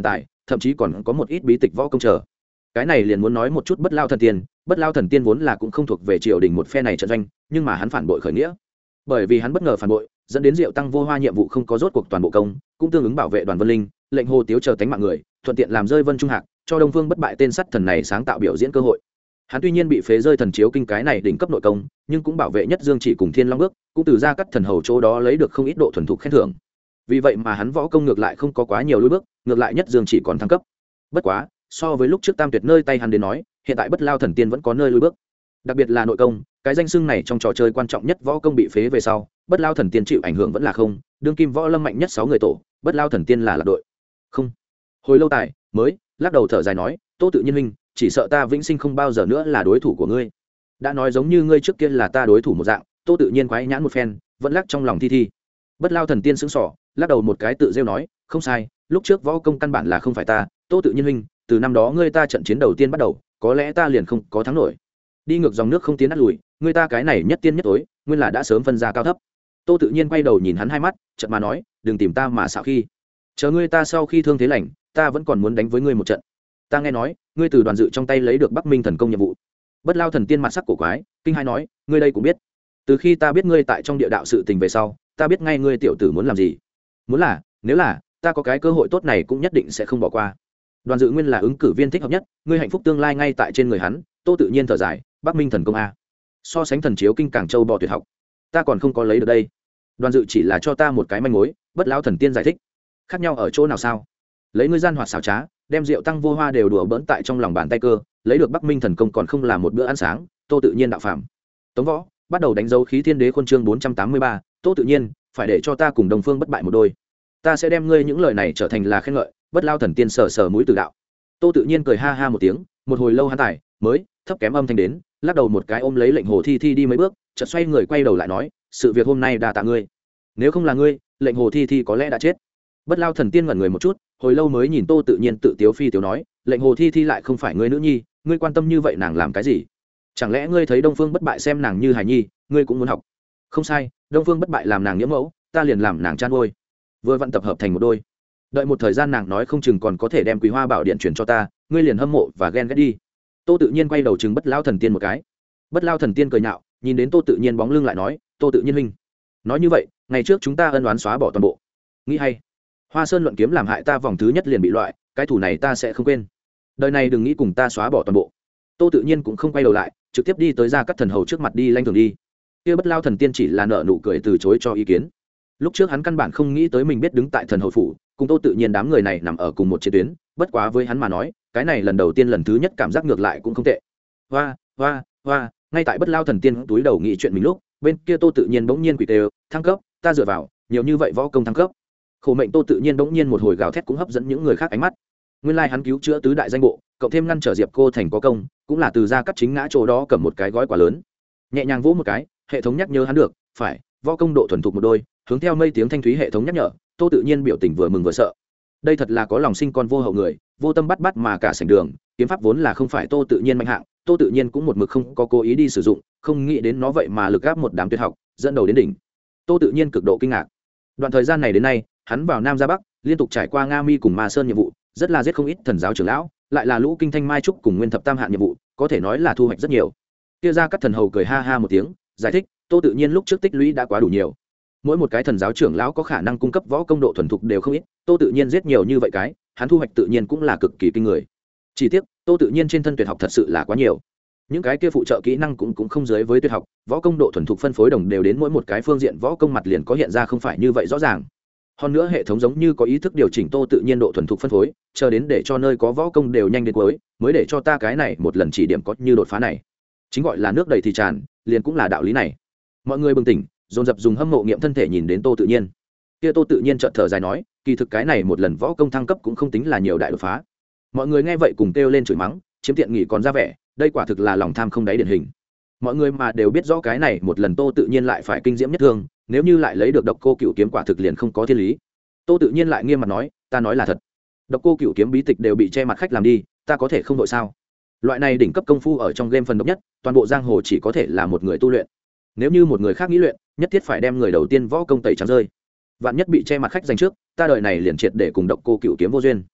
thậm chí còn có một ít bí tịch võ công chờ. Cái này liền muốn nói một chút Bất Lao Thần Tiên. Bất Lao Thần Tiên vốn là cũng không thuộc về triều đình một phe này trận doanh, nhưng mà hắn phản bội khởi nghĩa, bởi vì hắn bất ngờ phản bội, dẫn đến Diệu Tăng Vô Hoa nhiệm vụ không có rốt cuộc toàn bộ công, cũng tương ứng bảo vệ Đoàn Vân Linh, lệnh Hồ Tiếu chờ tánh mạng người, thuận tiện làm rơi Vân Trung Hạc, cho Đông Phương Bất Bại tên sắt thần này sáng tạo biểu diễn cơ hội. Hắn tuy nhiên bị phế rơi thần chiếu kinh cái này đỉnh cấp nội công, nhưng cũng bảo vệ Nhất Dương Chỉ cùng Thiên Long Bước, cũng từ ra cắt thần hầu chỗ đó lấy được không ít độ thuần thục khen thưởng. Vì vậy mà hắn võ công ngược lại không có quá nhiều lùi bước, ngược lại Nhất Dương Chỉ còn thăng cấp. Bất quá, so với lúc trước Tam Tuyệt nơi tay hắn đến nói, hiện tại Bất Lao Thần Tiên vẫn có nơi lùi bước. Đặc biệt là nội công, cái danh xưng này trong trò chơi quan trọng nhất võ công bị phế về sau, Bất Lao Thần Tiên chịu ảnh hưởng vẫn là không, đương kim võ lâm mạnh nhất sáu người tổ, Bất Lao Thần Tiên là lạc đội. Không. Hồi lâu tài, mới lắc đầu thở dài nói, Tô Tự Nhiên huynh, chỉ sợ ta vĩnh sinh không bao giờ nữa là đối thủ của ngươi. Đã nói giống như ngươi trước kia là ta đối thủ một dạng, Tô Tự Nhiên quái nhãn một phen, vẫn lắc trong lòng thi thi. Bất Lao Thần Tiên sững sỏ, lắc đầu một cái tự rêu nói, không sai, lúc trước võ công căn bản là không phải ta, Tô Tự Nhiên huynh, từ năm đó ngươi ta trận chiến đầu tiên bắt đầu, có lẽ ta liền không có thắng nổi. Đi ngược dòng nước không tiến nát lùi, ngươi ta cái này nhất tiên nhất tối, nguyên là đã sớm phân ra cao thấp. Tô Tự Nhiên quay đầu nhìn hắn hai mắt, chợt mà nói, đừng tìm ta mà xạo khi, chờ ngươi ta sau khi thương thế lành, ta vẫn còn muốn đánh với ngươi một trận. Ta nghe nói, ngươi từ Đoàn Dự trong tay lấy được Bắc Minh thần công nhiệm vụ. Bất Lao Thần Tiên mặt sắc cổ quái, kinh hai nói, ngươi đây cũng biết. Từ khi ta biết ngươi tại trong địa đạo sự tình về sau, ta biết ngay ngươi tiểu tử muốn làm gì. Muốn là, nếu là, ta có cái cơ hội tốt này cũng nhất định sẽ không bỏ qua. Đoàn Dự nguyên là ứng cử viên thích hợp nhất, ngươi hạnh phúc tương lai ngay tại trên người hắn. Tô Tự Nhiên thở dài, Bắc Minh thần công a, so sánh thần chiếu kinh Cảng Châu bò tuyệt học, ta còn không có lấy được đây. Đoàn Dự chỉ là cho ta một cái manh mối. Bất Lao Thần Tiên giải thích, khác nhau ở chỗ nào sao? Lấy ngươi gian hoạt xảo trá, đem Diệu Tăng Vô Hoa đều đùa bỡn tại trong lòng bàn tay cơ, lấy được Bắc Minh thần công còn không là một bữa ăn sáng. Tô Tự Nhiên đạo phạm. Tống Võ bắt đầu đánh dấu khí thiên đế khuôn chương bốn trăm tám mươi ba. Tô Tự Nhiên, phải để cho ta cùng Đông Phương Bất Bại một đôi. Ta sẽ đem ngươi những lời này trở thành là khen ngợi. Bất Lao Thần Tiên sờ sờ mũi từ đạo. Tô Tự Nhiên cười ha ha một tiếng, một hồi lâu hắn tài mới thấp kém âm thanh đến, lắc đầu một cái ôm lấy lệnh Hồ Thi Thi đi mấy bước, chợt xoay người quay đầu lại nói, sự việc hôm nay đa tạ ngươi, nếu không là ngươi, lệnh Hồ Thi Thi có lẽ đã chết. Bất Lao Thần Tiên ngẩn người một chút, hồi lâu mới nhìn Tô Tự Nhiên tự tiếu phi tiếu nói, lệnh Hồ Thi Thi lại không phải ngươi nữ nhi, ngươi quan tâm như vậy nàng làm cái gì? Chẳng lẽ ngươi thấy Đông Phương Bất Bại xem nàng như hài nhi, ngươi cũng muốn học? Không sai, Đông Phương Bất Bại làm nàng nghĩa mẫu, ta liền làm nàng chan nuôi, vừa vận tập hợp thành một đôi. Đợi một thời gian nàng nói không chừng còn có thể đem Quý Hoa Bảo Điện chuyển cho ta, ngươi liền hâm mộ và ghen ghét đi. Tô Tự Nhiên quay đầu chừng Bất Lao Thần Tiên một cái. Bất Lao Thần Tiên cười nhạo, nhìn đến Tô Tự Nhiên bóng lưng lại nói, Tô Tự Nhiên huynh, nói như vậy, ngày trước chúng ta ân oán xóa bỏ toàn bộ. Nghĩ hay. Hoa Sơn luận kiếm làm hại ta vòng thứ nhất liền bị loại, cái thủ này ta sẽ không quên. Đời này đừng nghĩ cùng ta xóa bỏ toàn bộ. Tô Tự Nhiên cũng không quay đầu lại, trực tiếp đi tới Gia Cát Thần hầu trước mặt đi lanh thường đi. Kia Bất Lao Thần Tiên chỉ là nở nụ cười từ chối cho ý kiến. Lúc trước hắn căn bản không nghĩ tới mình biết đứng tại thần hầu phủ, cùng Tô Tự Nhiên đám người này nằm ở cùng một chiến tuyến, bất quá với hắn mà nói, cái này lần đầu tiên lần thứ nhất cảm giác ngược lại cũng không tệ. Hoa, hoa, hoa, ngay tại Bất Lao Thần Tiên túi đầu nghĩ chuyện mình lúc, bên kia Tô Tự Nhiên bỗng nhiên quỷ tê, thăng cấp, ta dựa vào, nhiều như vậy võ công thăng cấp. Khổ mệnh Tô Tự Nhiên bỗng nhiên một hồi gào thét cũng hấp dẫn những người khác ánh mắt. Nguyên lai like hắn cứu chữa tứ đại danh bộ, cộng thêm ngăn trở Diệp Cô Thành có công, cũng là từ Gia Cát chính ngã chỗ đó cầm một cái gói quả lớn. Nhẹ nhàng vỗ một cái, hệ thống nhắc nhớ hắn được, phải, võ công độ thuần thục một đôi, hướng theo mây tiếng thanh thúy hệ thống nhắc nhở. Tô Tự Nhiên biểu tình vừa mừng vừa sợ. Đây thật là có lòng sinh con vô hậu người, vô tâm bắt bắt mà cả sảnh đường, kiếm pháp vốn là không phải Tô Tự Nhiên mạnh hạng, Tô Tự Nhiên cũng một mực không có cố ý đi sử dụng, không nghĩ đến nó vậy mà lực áp một đám tuyệt học, dẫn đầu đến đỉnh. Tô Tự Nhiên cực độ kinh ngạc. Đoạn thời gian này đến nay, hắn vào Nam ra Bắc, liên tục trải qua Nga Mi cùng Ma Sơn nhiệm vụ, rất là giết không ít thần giáo trưởng lão, lại là lũ kinh thanh mai trúc cùng nguyên thập tam hạn nhiệm vụ, có thể nói là thu hoạch rất nhiều. Kia Gia Cát Thần hầu cười ha ha một tiếng, giải thích, Tô Tự Nhiên lúc trước tích lũy đã quá đủ nhiều. Mỗi một cái thần giáo trưởng lão có khả năng cung cấp võ công độ thuần thục đều không ít, Tô Tự Nhiên giết nhiều như vậy cái, hắn thu hoạch tự nhiên cũng là cực kỳ kinh người. Chỉ tiếc, Tô Tự Nhiên trên thân tuyệt học thật sự là quá nhiều. Những cái kia phụ trợ kỹ năng cũng cũng không dưới với tuyệt học, võ công độ thuần thục phân phối đồng đều đến mỗi một cái phương diện võ công mặt liền có hiện ra không phải như vậy rõ ràng. Hơn nữa hệ thống giống như có ý thức điều chỉnh Tô Tự Nhiên độ thuần thục phân phối, chờ đến để cho nơi có võ công đều nhanh đến cuối, mới để cho ta cái này một lần chỉ điểm có như đột phá này. Chính gọi là nước đầy thì tràn, liền cũng là đạo lý này. Mọi người bừng tỉnh, dồn dập dùng hâm mộ nghiệm thân thể nhìn đến Tô Tự Nhiên. Kia Tô Tự Nhiên chợt thở dài nói, kỳ thực cái này một lần võ công thăng cấp cũng không tính là nhiều đại đột phá. Mọi người nghe vậy cùng kêu lên chửi mắng, chiếm tiện nghỉ còn ra vẻ, đây quả thực là lòng tham không đáy điển hình. Mọi người mà đều biết rõ cái này một lần Tô Tự Nhiên lại phải kinh diễm nhất thương, nếu như lại lấy được Độc Cô Cửu kiếm quả thực liền không có thiên lý. Tô Tự Nhiên lại nghiêm mặt nói, ta nói là thật. Độc Cô Cửu kiếm bí tịch đều bị che mặt khách làm đi, ta có thể không đội sao? Loại này đỉnh cấp công phu ở trong game phần độc nhất, toàn bộ giang hồ chỉ có thể là một người tu luyện. Nếu như một người khác nghĩ luyện, nhất thiết phải đem người đầu tiên võ công tẩy trắng rơi. Vạn nhất bị che mặt khách giành trước, ta đời này liền triệt để cùng Độc Cô Cửu kiếm vô duyên.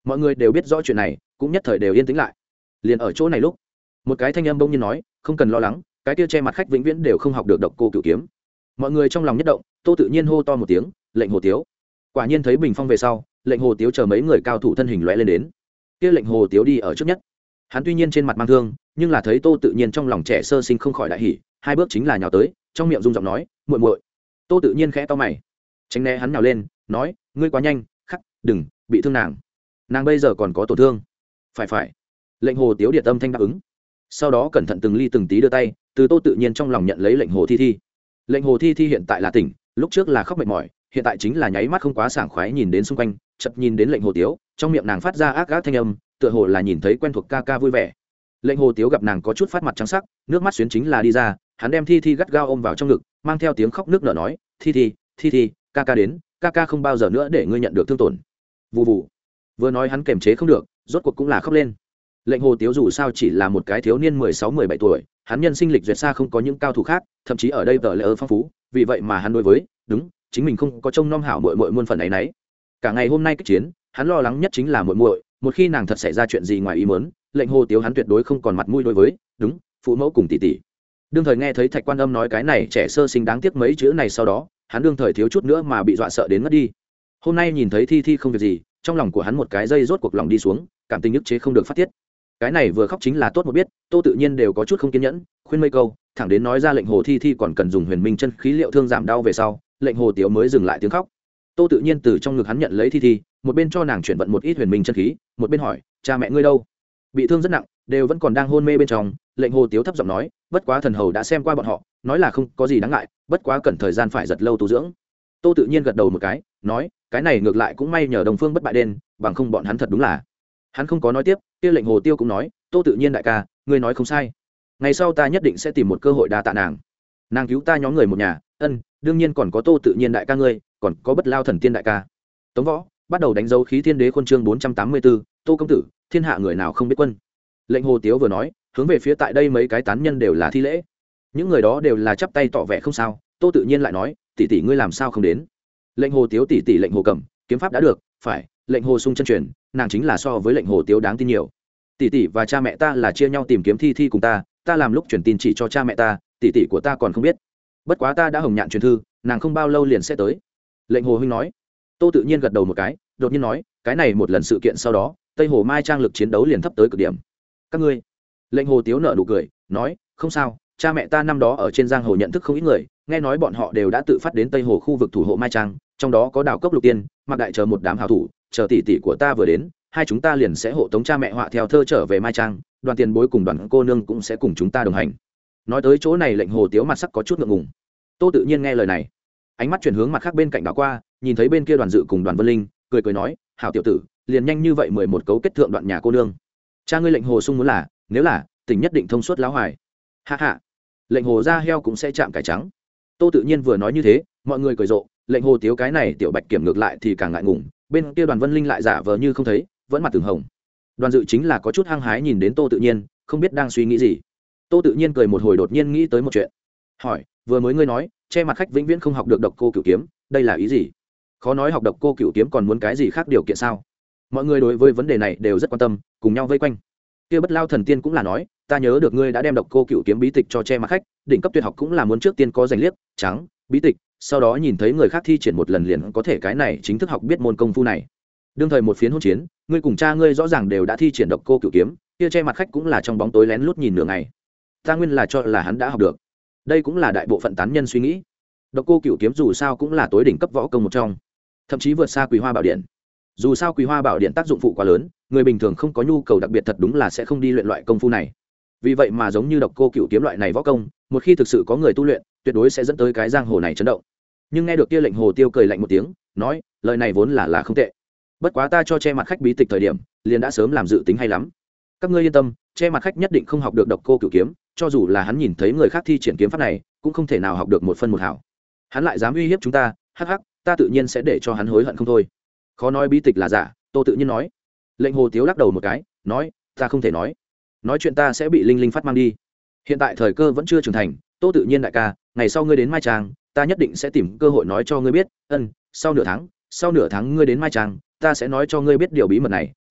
mọi người đều biết rõ chuyện này cũng nhất thời đều yên tĩnh lại. Liền ở chỗ này lúc một cái thanh âm bỗng nhiên nói, không cần lo lắng, cái kia che mặt khách vĩnh viễn đều không học được độc cô cửu kiếm. Mọi người trong lòng nhất động, Tô Tự Nhiên hô to một tiếng, lệnh Hồ Tiếu. Quả nhiên thấy bình phong về sau, lệnh Hồ Tiếu chờ mấy người cao thủ thân hình lóe lên đến. Kia lệnh Hồ Tiếu đi ở trước nhất, hắn tuy nhiên trên mặt mang thương, nhưng là thấy Tô Tự Nhiên trong lòng trẻ sơ sinh không khỏi đại hỉ, hai bước chính là nhào tới, trong miệng rung giọng nói, muội muội. Tô Tự Nhiên khẽ to mày, tránh né hắn nhào lên, nói, ngươi quá nhanh, khắc, đừng bị thương nàng, nàng bây giờ còn có tổn thương. Phải phải. Lệnh Hồ Tiếu điệt âm thanh đáp ứng, sau đó cẩn thận từng ly từng tí đưa tay từ Tô Tự Nhiên trong lòng nhận lấy lệnh Hồ Thi Thi. Lệnh Hồ Thi Thi hiện tại là tỉnh, lúc trước là khóc mệt mỏi, hiện tại chính là nháy mắt không quá sảng khoái nhìn đến xung quanh, chợt nhìn đến lệnh Hồ Tiếu, trong miệng nàng phát ra ác ác thanh âm, tựa hồ là nhìn thấy quen thuộc ca ca vui vẻ. Lệnh Hồ Tiếu gặp nàng có chút phát mặt trắng sắc, nước mắt xuyến chính là đi ra, hắn đem Thi Thi gắt gao ôm vào trong ngực, mang theo tiếng khóc nước nở nói, Thi Thi, Thi Thi, ca ca đến, ca ca không bao giờ nữa để ngươi nhận được thương tổn. Vù vù. Vừa nói hắn kềm chế không được, rốt cuộc cũng là khóc lên. Lệnh Hồ Tiếu dù sao chỉ là một cái thiếu niên mười sáu mười bảy tuổi, hắn nhân sinh lịch duyệt xa không có những cao thủ khác, thậm chí ở đây tờ lệ phong phú, vì vậy mà hắn đối với, đúng, chính mình không có trông nom hảo muội muội muôn phần ấy nấy. Cả ngày hôm nay kích chiến, hắn lo lắng nhất chính là muội muội, một khi nàng thật xảy ra chuyện gì ngoài ý muốn, lệnh Hồ Tiếu hắn tuyệt đối không còn mặt mũi đối với, đúng, phụ mẫu cùng tỷ tỷ. Đương thời nghe thấy Thạch Quan Âm nói cái này trẻ sơ sinh đáng tiếc mấy chữ này sau đó, hắn đương thời thiếu chút nữa mà bị dọa sợ đến ngất đi. Hôm nay nhìn thấy Thi Thi không việc gì, trong lòng của hắn một cái dây rốt cuộc lòng đi xuống, cảm tình nhức chế không được phát tiết. Cái này vừa khóc chính là tốt một biết, Tô Tự Nhiên đều có chút không kiên nhẫn, khuyên mấy câu, thẳng đến nói ra lệnh Hồ Thi Thi còn cần dùng huyền minh chân khí liệu thương giảm đau về sau, lệnh Hồ Tiếu mới dừng lại tiếng khóc. Tô Tự Nhiên từ trong ngực hắn nhận lấy Thi Thi, một bên cho nàng chuyển vận một ít huyền minh chân khí, một bên hỏi, cha mẹ ngươi đâu? Bị thương rất nặng, đều vẫn còn đang hôn mê bên trong. Lệnh Hồ Tiếu thấp giọng nói, bất quá thần hầu đã xem qua bọn họ, nói là không có gì đáng ngại, bất quá cần thời gian phải giật lâu tu dưỡng. Tô Tự Nhiên gật đầu một cái, nói, cái này ngược lại cũng may nhờ Đồng Phương bất bại đen, bằng không bọn hắn thật đúng là. Hắn không có nói tiếp, kia lệnh Hồ Tiêu cũng nói, Tô Tự Nhiên đại ca, ngươi nói không sai, ngày sau ta nhất định sẽ tìm một cơ hội đa tạ nàng, nàng cứu ta nhóm người một nhà, ân, đương nhiên còn có Tô Tự Nhiên đại ca ngươi, còn có Bất Lao thần tiên đại ca. Tống Võ bắt đầu đánh dấu khí thiên đế khuôn chương bốn trăm tám mươi bốn, Tô công tử, thiên hạ người nào không biết quân. Lệnh Hồ Tiếu vừa nói, hướng về phía tại đây mấy cái tán nhân đều là thi lễ, những người đó đều là chắp tay tỏ vẻ không sao. Tô Tự Nhiên lại nói, tỷ tỷ ngươi làm sao không đến? Lệnh Hồ Tiếu tỷ tỷ lệnh Hồ Cẩm, kiếm pháp đã được, phải, lệnh Hồ Sung chân truyền, nàng chính là so với lệnh Hồ Tiếu đáng tin nhiều. Tỷ tỷ và cha mẹ ta là chia nhau tìm kiếm Thi Thi cùng ta, ta làm lúc truyền tin chỉ cho cha mẹ ta, tỷ tỷ của ta còn không biết. Bất quá ta đã hồng nhạn truyền thư, nàng không bao lâu liền sẽ tới. Lệnh Hồ huynh nói. Tô Tự Nhiên gật đầu một cái, đột nhiên nói, cái này một lần sự kiện sau đó, Tây Hồ Mai Trang lực chiến đấu liền thấp tới cực điểm. Các ngươi. Lệnh Hồ Tiếu nở nụ cười, nói, không sao, cha mẹ ta năm đó ở trên giang hồ nhận thức không ít người, nghe nói bọn họ đều đã tự phát đến Tây Hồ khu vực thủ hộ Mai Trang, trong đó có Đào Cốc Lục Tiên, Mạc Đại chờ một đám hảo thủ, chờ tỷ tỷ của ta vừa đến, hai chúng ta liền sẽ hộ tống cha mẹ họa theo thơ trở về Mai Trang, đoàn tiền bối cùng đoàn cô nương cũng sẽ cùng chúng ta đồng hành. Nói tới chỗ này lệnh Hồ Tiếu mặt sắc có chút ngượng ngùng. Tô Tự Nhiên nghe lời này, ánh mắt chuyển hướng mặt khác bên cạnh đảo qua, nhìn thấy bên kia Đoàn Dự cùng Đoàn Vân Linh, cười cười nói, hảo tiểu tử, liền nhanh như vậy mười một cấu kết thượng đoạn nhà cô nương. Cha ngươi lệnh Hồ Sung muốn là, nếu là, tỉnh nhất định thông suốt láo hoài. Ha ha, lệnh Hồ ra heo cũng sẽ chạm cải trắng. Tô Tự Nhiên vừa nói như thế, mọi người cười rộ, lệnh Hồ Tiếu cái này tiểu bạch kiểm ngược lại thì càng ngại ngùng, bên kia Đoàn Vân Linh lại giả vờ như không thấy, vẫn mặt từng hồng. Đoàn Dự chính là có chút hăng hái nhìn đến Tô Tự Nhiên, không biết đang suy nghĩ gì. Tô Tự Nhiên cười một hồi đột nhiên nghĩ tới một chuyện, hỏi, vừa mới ngươi nói, che mặt khách vĩnh viễn không học được độc cô cửu kiếm, đây là ý gì? Khó nói học độc cô cửu kiếm còn muốn cái gì khác điều kiện sao? Mọi người đối với vấn đề này đều rất quan tâm, cùng nhau vây quanh. Kia Bất Lao thần tiên cũng là nói, ta nhớ được ngươi đã đem độc cô cửu kiếm bí tịch cho che mặt khách, đỉnh cấp tuyệt học cũng là muốn trước tiên có giành liếc, trắng, bí tịch, sau đó nhìn thấy người khác thi triển một lần liền có thể cái này chính thức học biết môn công phu này. Đương thời một phiến hỗn chiến, ngươi cùng cha ngươi rõ ràng đều đã thi triển độc cô cửu kiếm, kia che mặt khách cũng là trong bóng tối lén lút nhìn nửa ngày. Ta nguyên là cho là hắn đã học được. Đây cũng là đại bộ phận tán nhân suy nghĩ. Độc cô cửu kiếm dù sao cũng là tối đỉnh cấp võ công một trong, thậm chí vượt xa Quý Hoa Bảo Điện. Dù sao Quý Hoa Bảo Điện tác dụng phụ quá lớn, người bình thường không có nhu cầu đặc biệt thật đúng là sẽ không đi luyện loại công phu này. Vì vậy mà giống như độc cô cửu kiếm loại này võ công, một khi thực sự có người tu luyện, tuyệt đối sẽ dẫn tới cái giang hồ này chấn động. Nhưng nghe được kia lệnh Hồ Tiêu cười lạnh một tiếng, nói, lời này vốn là là không tệ. Bất quá ta cho che mặt khách bí tịch thời điểm, liền đã sớm làm dự tính hay lắm. Các ngươi yên tâm, che mặt khách nhất định không học được độc cô cửu kiếm, cho dù là hắn nhìn thấy người khác thi triển kiếm pháp này, cũng không thể nào học được một phân một hảo. Hắn lại dám uy hiếp chúng ta, hắc hắc, ta tự nhiên sẽ để cho hắn hối hận không thôi. Khó nói bí tịch là giả, Tô Tự Nhiên nói. Lệnh Hồ Tiếu lắc đầu một cái, nói, ta không thể nói, nói chuyện ta sẽ bị Linh Linh phát mang đi. Hiện tại thời cơ vẫn chưa trưởng thành, Tô Tự Nhiên đại ca, ngày sau ngươi đến Mai Trang, ta nhất định sẽ tìm cơ hội nói cho ngươi biết, ân, sau nửa tháng, sau nửa tháng ngươi đến Mai Trang, ta sẽ nói cho ngươi biết điều bí mật này,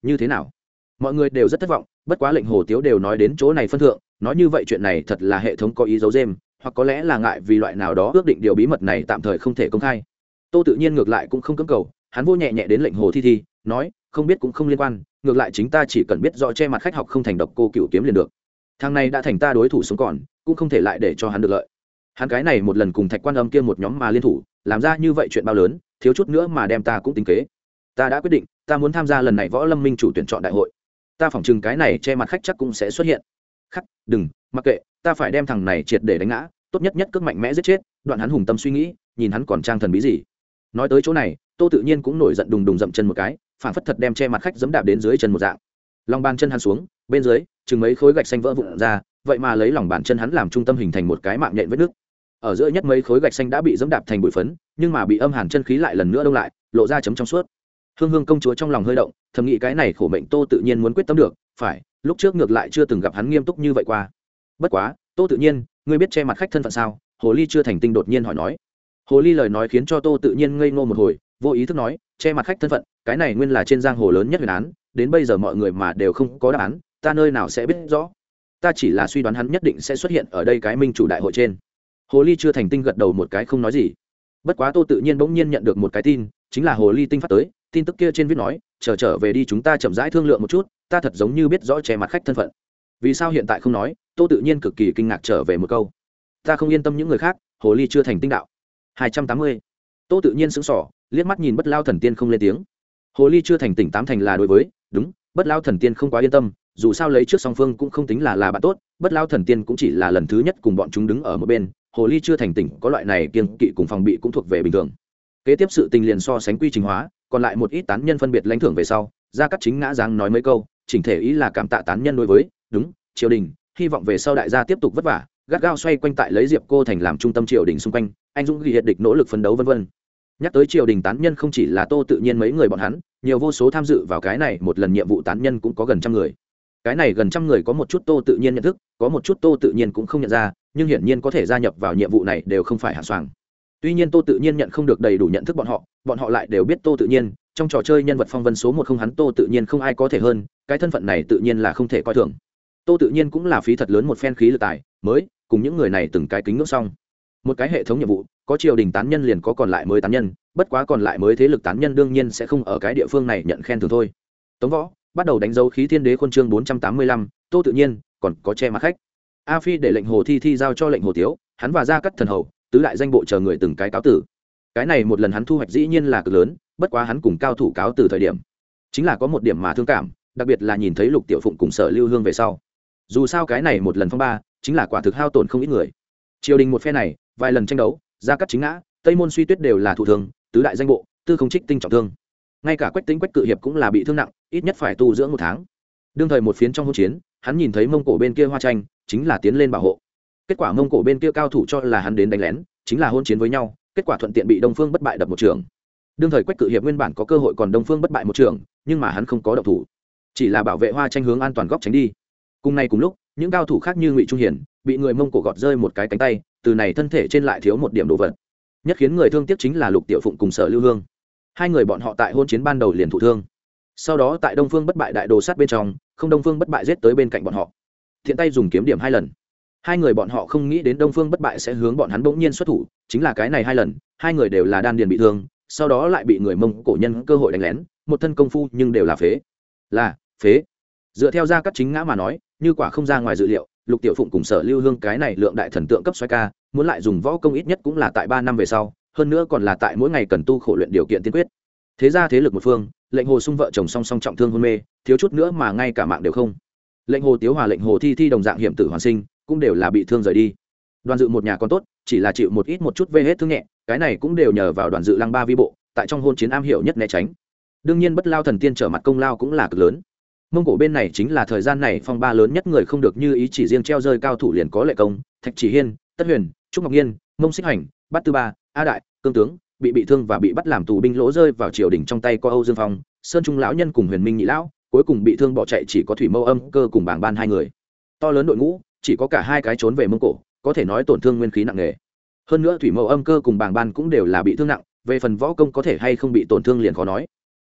như thế nào? Mọi người đều rất thất vọng, bất quá lệnh hồ tiếu đều nói đến chỗ này phân thượng, nói như vậy chuyện này thật là hệ thống có ý giấu giếm, hoặc có lẽ là ngại vì loại nào đó ước định điều bí mật này tạm thời không thể công khai. Tô Tự Nhiên ngược lại cũng không cưỡng cầu, hắn vô nhẹ nhẹ đến lệnh hồ thi thi, nói không biết cũng không liên quan, ngược lại chính ta chỉ cần biết rõ che mặt khách học không thành độc cô cựu kiếm liền được. Thằng này đã thành ta đối thủ sống còn, cũng không thể lại để cho hắn được lợi. Hắn cái này một lần cùng Thạch Quan Âm kia một nhóm mà liên thủ, làm ra như vậy chuyện bao lớn, thiếu chút nữa mà đem ta cũng tính kế. Ta đã quyết định, ta muốn tham gia lần này Võ Lâm Minh chủ tuyển chọn đại hội. Ta phỏng chừng cái này che mặt khách chắc cũng sẽ xuất hiện. Khắc, đừng, mặc kệ, ta phải đem thằng này triệt để đánh ngã, tốt nhất nhất cước mạnh mẽ giết chết, đoạn hắn hùng tâm suy nghĩ, nhìn hắn còn trang thần bí gì. Nói tới chỗ này, Tô Tự Nhiên cũng nổi giận đùng đùng dậm chân một cái, phản phất thật đem che mặt khách giẫm đạp đến dưới chân một dạng. Lòng bàn chân hắn xuống, bên dưới, chừng mấy khối gạch xanh vỡ vụn ra, vậy mà lấy lòng bàn chân hắn làm trung tâm hình thành một cái mạng nhện vết nước. Ở giữa nhất mấy khối gạch xanh đã bị giẫm đạp thành bụi phấn, nhưng mà bị âm hàn chân khí lại lần nữa đông lại, lộ ra chấm trong suốt. Hương Hương công chúa trong lòng hơi động, thầm nghĩ cái này khổ mệnh Tô Tự Nhiên muốn quyết tâm được, phải, lúc trước ngược lại chưa từng gặp hắn nghiêm túc như vậy qua. Bất quá, Tô Tự Nhiên, ngươi biết che mặt khách thân phận sao? Hồ Ly chưa thành tinh đột nhiên hỏi nói. Hồ Ly lời nói khiến cho Tô Tự Nhiên ngây ngô một hồi, vô ý thức nói, che mặt khách thân phận, cái này nguyên là trên giang hồ lớn nhất huyền án, đến bây giờ mọi người mà đều không có đáp án, ta nơi nào sẽ biết rõ? Ta chỉ là suy đoán hắn nhất định sẽ xuất hiện ở đây cái minh chủ đại hội trên. Hồ Ly chưa thành tinh gật đầu một cái không nói gì. Bất quá Tô Tự Nhiên bỗng nhiên nhận được một cái tin, chính là Hồ Ly tinh phát tới, tin tức kia trên viết nói, chờ trở về đi chúng ta chậm rãi thương lượng một chút, ta thật giống như biết rõ che mặt khách thân phận. Vì sao hiện tại không nói? Tô Tự Nhiên cực kỳ kinh ngạc trở về một câu. Ta không yên tâm những người khác, Hồ Ly chưa thành tinh đạo. hai trăm tám mươi. Tô Tự Nhiên sững sờ, liếc mắt nhìn Bất Lao Thần Tiên không lên tiếng. Hồ Ly chưa thành tỉnh tám thành là đối với, đúng, Bất Lao Thần Tiên không quá yên tâm, dù sao lấy trước song phương cũng không tính là là bạn tốt, Bất Lao Thần Tiên cũng chỉ là lần thứ nhất cùng bọn chúng đứng ở một bên, Hồ Ly chưa thành tỉnh có loại này kiêng kỵ cùng phòng bị cũng thuộc về bình thường. Kế tiếp sự tình liền so sánh quy trình hóa, còn lại một ít tán nhân phân biệt lãnh thưởng về sau, Gia Cát Chính ngã dáng nói mấy câu, chỉnh thể ý là cảm tạ tán nhân đối với, đúng, triều đình, hy vọng về sau đại gia tiếp tục vất vả, gắt gao xoay quanh tại lấy Diệp Cô thành làm trung tâm triều đình xung quanh, anh dũng ghi hiệt địch nỗ lực phấn đấu vân vân. Nhắc tới triều đình tán nhân không chỉ là Tô Tự Nhiên mấy người bọn hắn, nhiều vô số tham dự vào cái này một lần nhiệm vụ tán nhân cũng có gần trăm người. Cái này gần trăm người có một chút Tô Tự Nhiên nhận thức, có một chút Tô Tự Nhiên cũng không nhận ra, nhưng hiển nhiên có thể gia nhập vào nhiệm vụ này đều không phải hạng soàng. Tuy nhiên Tô Tự Nhiên nhận không được đầy đủ nhận thức bọn họ, bọn họ lại đều biết Tô Tự Nhiên, trong trò chơi nhân vật phong vân số một không hắn Tô Tự Nhiên không ai có thể hơn, cái thân phận này tự nhiên là không thể coi thường. Tô Tự Nhiên cũng là phí thật lớn một phen khí lực tài, mới cùng những người này từng cái kính ngưỡng xong. Một cái hệ thống nhiệm vụ, có triều đình tán nhân liền có còn lại mới tán nhân, bất quá còn lại mới thế lực tán nhân đương nhiên sẽ không ở cái địa phương này nhận khen thưởng thôi. Tống Võ bắt đầu đánh dấu khí thiên đế khuôn chương bốn trăm tám mươi lăm, Tô Tự Nhiên còn có che mặt khách. A Phi để lệnh Hồ Thi Thi giao cho lệnh Hồ Tiếu, hắn và Gia Cát Thần hầu, tứ đại danh bộ chờ người từng cái cáo tử. Cái này một lần hắn thu hoạch dĩ nhiên là cực lớn, bất quá hắn cùng cao thủ cáo từ thời điểm, chính là có một điểm mà thương cảm, đặc biệt là nhìn thấy Lục Tiểu Phụng cùng Sở Lưu Hương về sau. Dù sao cái này một lần phong ba, chính là quả thực hao tổn không ít người. Triều đình một phe này, vài lần tranh đấu, Gia Cát Chính ngã, Tây Môn Suy Tuyết đều là thụ thương, tứ đại danh bộ, tư không trích tinh trọng thương. Ngay cả Quách Tính Quách Cự Hiệp cũng là bị thương nặng, ít nhất phải tu dưỡng một tháng. Đương thời một phiến trong hỗn chiến, hắn nhìn thấy Mông Cổ bên kia Hoa Tranh, chính là tiến lên bảo hộ. Kết quả Mông Cổ bên kia cao thủ cho là hắn đến đánh lén, chính là hỗn chiến với nhau, kết quả thuận tiện bị Đông Phương Bất Bại đập một trường. Đương thời Quách Cự Hiệp nguyên bản có cơ hội còn Đông Phương Bất Bại một trường, nhưng mà hắn không có động thủ, chỉ là bảo vệ Hoa Tranh hướng an toàn góc tránh đi. Cùng ngày cùng lúc, những cao thủ khác như Ngụy Trung Hiển bị người Mông Cổ gọt rơi một cái cánh tay, từ này thân thể trên lại thiếu một điểm đồ vật. Nhất khiến người thương tiếc chính là Lục Tiểu Phụng cùng Sở Lưu Hương. Hai người bọn họ tại hôn chiến ban đầu liền thụ thương. Sau đó tại Đông Phương Bất Bại đại đồ sát bên trong, không Đông Phương Bất Bại giết tới bên cạnh bọn họ. Thiện tay dùng kiếm điểm hai lần. Hai người bọn họ không nghĩ đến Đông Phương Bất Bại sẽ hướng bọn hắn bỗng nhiên xuất thủ, chính là cái này hai lần, hai người đều là đan điền bị thương, sau đó lại bị người Mông Cổ nhân cơ hội đánh lén, một thân công phu nhưng đều là phế. Là, phế. Dựa theo Gia Cát Chính ngã mà nói, như quả không ra ngoài dự liệu, Lục Tiểu Phụng cùng Sở Lưu Hương cái này lượng đại thần tượng cấp xoay ca, muốn lại dùng võ công ít nhất cũng là tại ba năm về sau, hơn nữa còn là tại mỗi ngày cần tu khổ luyện điều kiện tiên quyết. Thế ra thế lực một phương, lệnh Hồ Sung vợ chồng song song trọng thương hôn mê, thiếu chút nữa mà ngay cả mạng đều không. Lệnh Hồ Tiếu Hòa lệnh Hồ Thi Thi đồng dạng hiểm tử hoàn sinh, cũng đều là bị thương rời đi. Đoàn Dự một nhà còn tốt, chỉ là chịu một ít một chút vê hết thương nhẹ, cái này cũng đều nhờ vào Đoàn Dự lăng ba vi bộ, tại trong hôn chiến am hiểu nhất né tránh. Đương nhiên Bất Lao Thần Tiên trở mặt công lao cũng là cực lớn. Mông Cổ bên này chính là thời gian này phong ba lớn nhất người không được như ý chỉ riêng treo rơi cao thủ liền có Lệ Công, Thạch Chỉ Hiên, Tất Huyền, Trúc Ngọc Nhiên, Mông Xích Hành, Bát Tư Ba, A Đại, Cương Tướng, bị bị thương và bị bắt làm tù binh lỗ rơi vào triều đình trong tay có Âu Dương Phong, Sơn Trung lão nhân cùng Huyền Minh nhị lão, cuối cùng bị thương bỏ chạy chỉ có Thủy Mâu Âm Cơ cùng Bàng Ban hai người. To lớn đội ngũ, chỉ có cả hai cái trốn về Mông Cổ, có thể nói tổn thương nguyên khí nặng nề. Hơn nữa Thủy Mâu Âm Cơ cùng Bàng Ban cũng đều là bị thương nặng, về phần võ công có thể hay không bị tổn thương liền khó nói.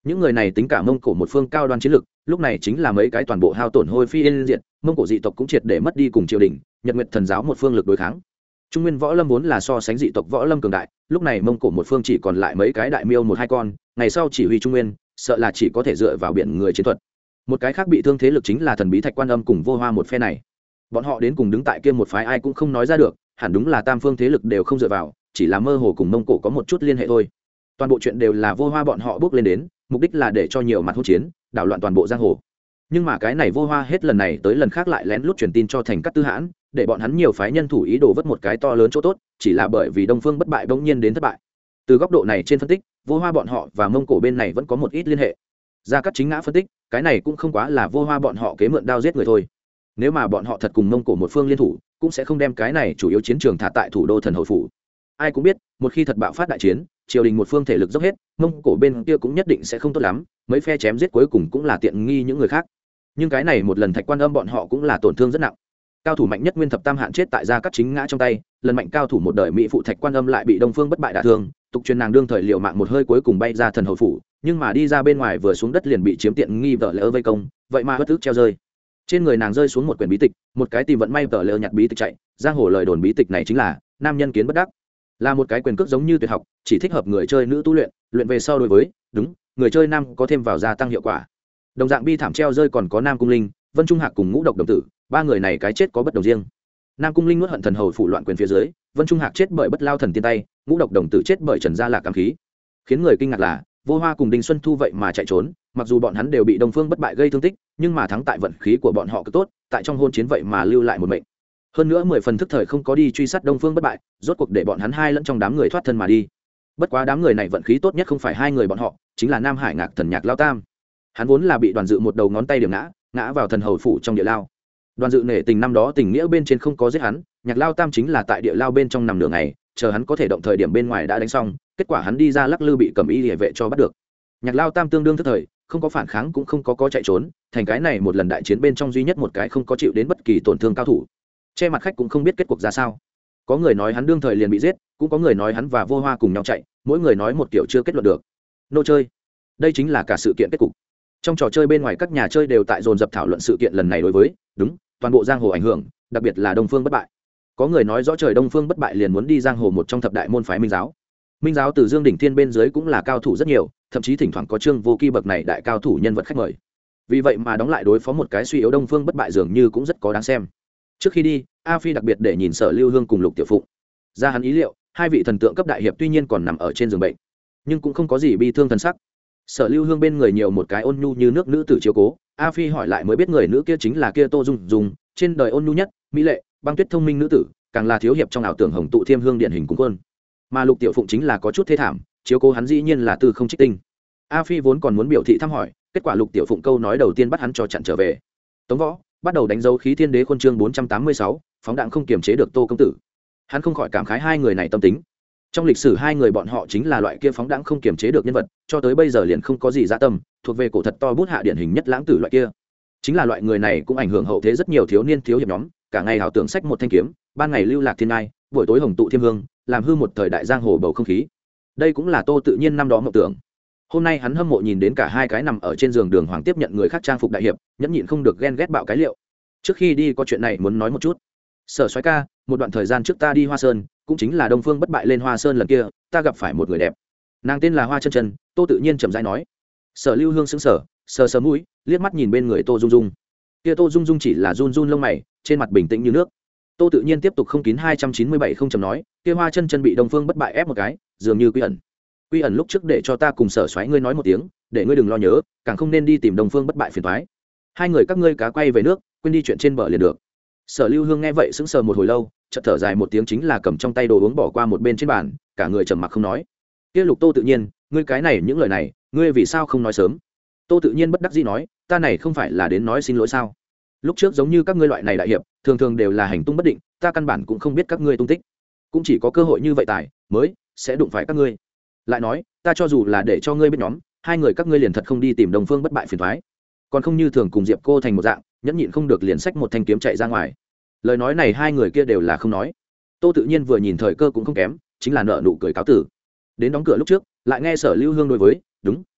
những người này tính cả mông cổ một phương cao đoan chiến lực, lúc này chính là mấy cái toàn bộ hao tổn hôi phi yên diệt, mông cổ dị tộc cũng triệt để mất đi cùng triều đình nhật nguyệt thần giáo một phương lực đối kháng. Trung nguyên võ lâm vốn là so sánh dị tộc võ lâm cường đại, lúc này mông cổ một phương chỉ còn lại mấy cái đại miêu một hai con, ngày sau chỉ huy trung nguyên sợ là chỉ có thể dựa vào biển người chiến thuật. Một cái khác bị thương thế lực chính là thần bí thạch quan âm cùng vô hoa một phe này, bọn họ đến cùng đứng tại kia một phái ai cũng không nói ra được, hẳn đúng là tam phương thế lực đều không dựa vào, chỉ là mơ hồ cùng mông cổ có một chút liên hệ thôi. Toàn bộ chuyện đều là vô hoa bọn họ bước lên đến, mục đích là để cho nhiều mặt hỗn chiến, đảo loạn toàn bộ giang hồ. Nhưng mà cái này vô hoa hết lần này tới lần khác lại lén lút truyền tin cho thành các tư hãn, để bọn hắn nhiều phái nhân thủ ý đồ vất một cái to lớn chỗ tốt, chỉ là bởi vì đông phương bất bại bỗng nhiên đến thất bại. Từ góc độ này trên phân tích, vô hoa bọn họ và mông cổ bên này vẫn có một ít liên hệ. Gia Cát Chính Ngã phân tích, cái này cũng không quá là vô hoa bọn họ kế mượn đao giết người thôi. Nếu mà bọn họ thật cùng mông cổ một phương liên thủ, cũng sẽ không đem cái này chủ yếu chiến trường thả tại thủ đô thần hầu phủ. Ai cũng biết, một khi thật bạo phát đại chiến, triều đình một phương thể lực dốc hết, mông cổ bên kia cũng nhất định sẽ không tốt lắm, mấy phe chém giết cuối cùng cũng là tiện nghi những người khác. Nhưng cái này một lần thạch quan âm bọn họ cũng là tổn thương rất nặng. Cao thủ mạnh nhất Nguyên Thập Tam Hạn chết tại Gia Cát Chính Ngã trong tay, lần mạnh cao thủ một đời mỹ phụ thạch quan âm lại bị đông phương bất bại đả thương, tục truyền nàng đương thời liều mạng một hơi cuối cùng bay ra thần hầu phủ, nhưng mà đi ra bên ngoài vừa xuống đất liền bị chiếm tiện nghi vợ lỡ vây công, vậy mà bất tức treo rơi. Trên người nàng rơi xuống một quyển bí tịch, một cái tìm vận may vợ lỡ nhặt bí tịch chạy, giang hồ lời đồn bí tịch này chính là nam nhân kiến bất đắc, là một cái quyền cước giống như tuyệt học, chỉ thích hợp người chơi nữ tu luyện, luyện về sau đối với đúng người chơi nam có thêm vào gia tăng hiệu quả. Đồng dạng bi thảm treo rơi còn có Nam Cung Linh, Vân Trung Hạc cùng Ngũ Độc đồng tử, ba người này cái chết có bất đồng riêng. Nam Cung Linh nuốt hận thần hầu phủ loạn quyền phía dưới, Vân Trung Hạc chết bởi bất lao thần tiên tay, Ngũ Độc đồng tử chết bởi Trần Gia Lạc cảm khí. Khiến người kinh ngạc là, Vô Hoa cùng Đinh Xuân Thu vậy mà chạy trốn, mặc dù bọn hắn đều bị Đông Phương bất bại gây thương tích, nhưng mà thắng tại vận khí của bọn họ cực tốt, tại trong hôn chiến vậy mà lưu lại một mệnh. Hơn nữa mười phần thức thời không có đi truy sát Đông Phương bất bại, rốt cuộc để bọn hắn hai lẫn trong đám người thoát thân mà đi. Bất quá đám người này vận khí tốt nhất không phải hai người bọn họ, chính là Nam Hải Ngạc Thần Nhạc Lao Tam. Hắn vốn là bị Đoàn Dự một đầu ngón tay điểm ngã, ngã vào thần hầu phủ trong địa lao. Đoàn Dự nể tình năm đó tình nghĩa bên trên không có giết hắn, Nhạc Lao Tam chính là tại địa lao bên trong nằm nửa ngày, chờ hắn có thể động thời điểm bên ngoài đã đánh xong, kết quả hắn đi ra lắc lư bị cầm y liễu vệ cho bắt được. Nhạc Lao Tam tương đương thức thời, không có phản kháng cũng không có có chạy trốn, thành cái này một lần đại chiến bên trong duy nhất một cái không có chịu đến bất kỳ tổn thương cao thủ. Che mặt khách cũng không biết kết cục ra sao. Có người nói hắn đương thời liền bị giết, cũng có người nói hắn và Vô Hoa cùng nhau chạy, mỗi người nói một kiểu chưa kết luận được. Nô chơi, đây chính là cả sự kiện kết cục. Trong trò chơi bên ngoài các nhà chơi đều tại dồn dập thảo luận sự kiện lần này đối với đúng toàn bộ giang hồ ảnh hưởng, đặc biệt là Đông Phương bất bại. Có người nói rõ trời Đông Phương bất bại liền muốn đi giang hồ một trong thập đại môn phái Minh giáo. Minh giáo từ Dương đỉnh thiên bên dưới cũng là cao thủ rất nhiều, thậm chí thỉnh thoảng có Trương Vô Kỳ bậc này đại cao thủ nhân vật khách mời. Vì vậy mà đóng lại đối phó một cái suy yếu Đông Phương bất bại dường như cũng rất có đáng xem. Trước khi đi, A Phi đặc biệt để nhìn Sở Lưu Hương cùng Lục Tiểu Phụng. Ra hắn ý liệu, hai vị thần tượng cấp đại hiệp tuy nhiên còn nằm ở trên giường bệnh, nhưng cũng không có gì bi thương thần sắc. Sở Lưu Hương bên người nhiều một cái ôn nhu như nước nữ tử chiếu cố. A Phi hỏi lại mới biết người nữ kia chính là kia Tô Dung Dung, trên đời ôn nhu nhất, mỹ lệ, băng tuyết thông minh nữ tử, càng là thiếu hiệp trong ảo tưởng Hồng Tụ Thiêm Hương điển hình cung quân. Mà Lục Tiểu Phụng chính là có chút thê thảm, chiếu cố hắn dĩ nhiên là Tư Không Trích Tinh. A Phi vốn còn muốn biểu thị thăm hỏi, kết quả Lục Tiểu Phụng câu nói đầu tiên bắt hắn cho chặn trở về. Tống Võ bắt đầu đánh dấu khí thiên đế khuôn chương bốn trăm tám mươi sáu, phóng đạn không kiềm chế được Tô công tử. Hắn không khỏi cảm khái hai người này tâm tính. Trong lịch sử hai người bọn họ chính là loại kia phóng đãng không kiềm chế được nhân vật, cho tới bây giờ liền không có gì dạ tâm, thuộc về cổ thật to bút hạ điển hình nhất lãng tử loại kia. Chính là loại người này cũng ảnh hưởng hậu thế rất nhiều thiếu niên thiếu hiệp nhóm, cả ngày hào tưởng sách một thanh kiếm, ban ngày lưu lạc thiên ngai, buổi tối Hồng Tụ Thiêm Hương, làm hư một thời đại giang hồ bầu không khí. Đây cũng là Tô Tự Nhiên năm đó mộng tưởng. Hôm nay hắn hâm mộ nhìn đến cả hai cái nằm ở trên giường đường hoàng tiếp nhận người khác trang phục đại hiệp, nhẫn nhịn không được ghen ghét bạo cái liệu. Trước khi đi có chuyện này muốn nói một chút. Sở Soái ca, một đoạn thời gian trước ta đi Hoa Sơn, cũng chính là Đông Phương bất bại lên Hoa Sơn lần kia, ta gặp phải một người đẹp. Nàng tên là Hoa Chân Chân. Tô Tự Nhiên chậm rãi nói. Sở Lưu Hương sững sờ, sờ sờ mũi, liếc mắt nhìn bên người Tô Dung Dung. Kia Tô Dung Dung chỉ là run run lông mày, trên mặt bình tĩnh như nước. Tô Tự Nhiên tiếp tục không kín hai trăm chín mươi bảy không chậm nói, kia Hoa Chân Chân bị Đông Phương bất bại ép một cái, dường như Quy ẩn. Quy ẩn lúc trước để cho ta cùng Sở Soái ngươi nói một tiếng, để ngươi đừng lo nhớ, càng không nên đi tìm Đông Phương bất bại phiền toái. Hai người các ngươi cá quay về nước, quên đi chuyện trên bờ liền được. Sở Lưu Hương nghe vậy sững sờ một hồi lâu, chợt thở dài một tiếng chính là cầm trong tay đồ uống bỏ qua một bên trên bàn, cả người trầm mặc không nói. Kia Lục Tô Tự Nhiên, ngươi cái này những lời này, ngươi vì sao không nói sớm? Tô Tự Nhiên bất đắc dĩ nói, ta này không phải là đến nói xin lỗi sao? Lúc trước giống như các ngươi loại này đại hiệp, thường thường đều là hành tung bất định, ta căn bản cũng không biết các ngươi tung tích, cũng chỉ có cơ hội như vậy tài mới sẽ đụng phải các ngươi. Lại nói, ta cho dù là để cho ngươi biết nhóm, hai người các ngươi liền thật không đi tìm Đông Phương bất bại phiền toái, còn không như thường cùng Diệp Cô thành một dạng, nhẫn nhịn không được liền xách một thanh kiếm chạy ra ngoài. Lời nói này hai người kia đều là không nói. Tô Tự Nhiên vừa nhìn thời cơ cũng không kém, chính là nợ nụ cười cáo tử. Đến đóng cửa lúc trước, lại nghe Sở Lưu Hương đối với đúng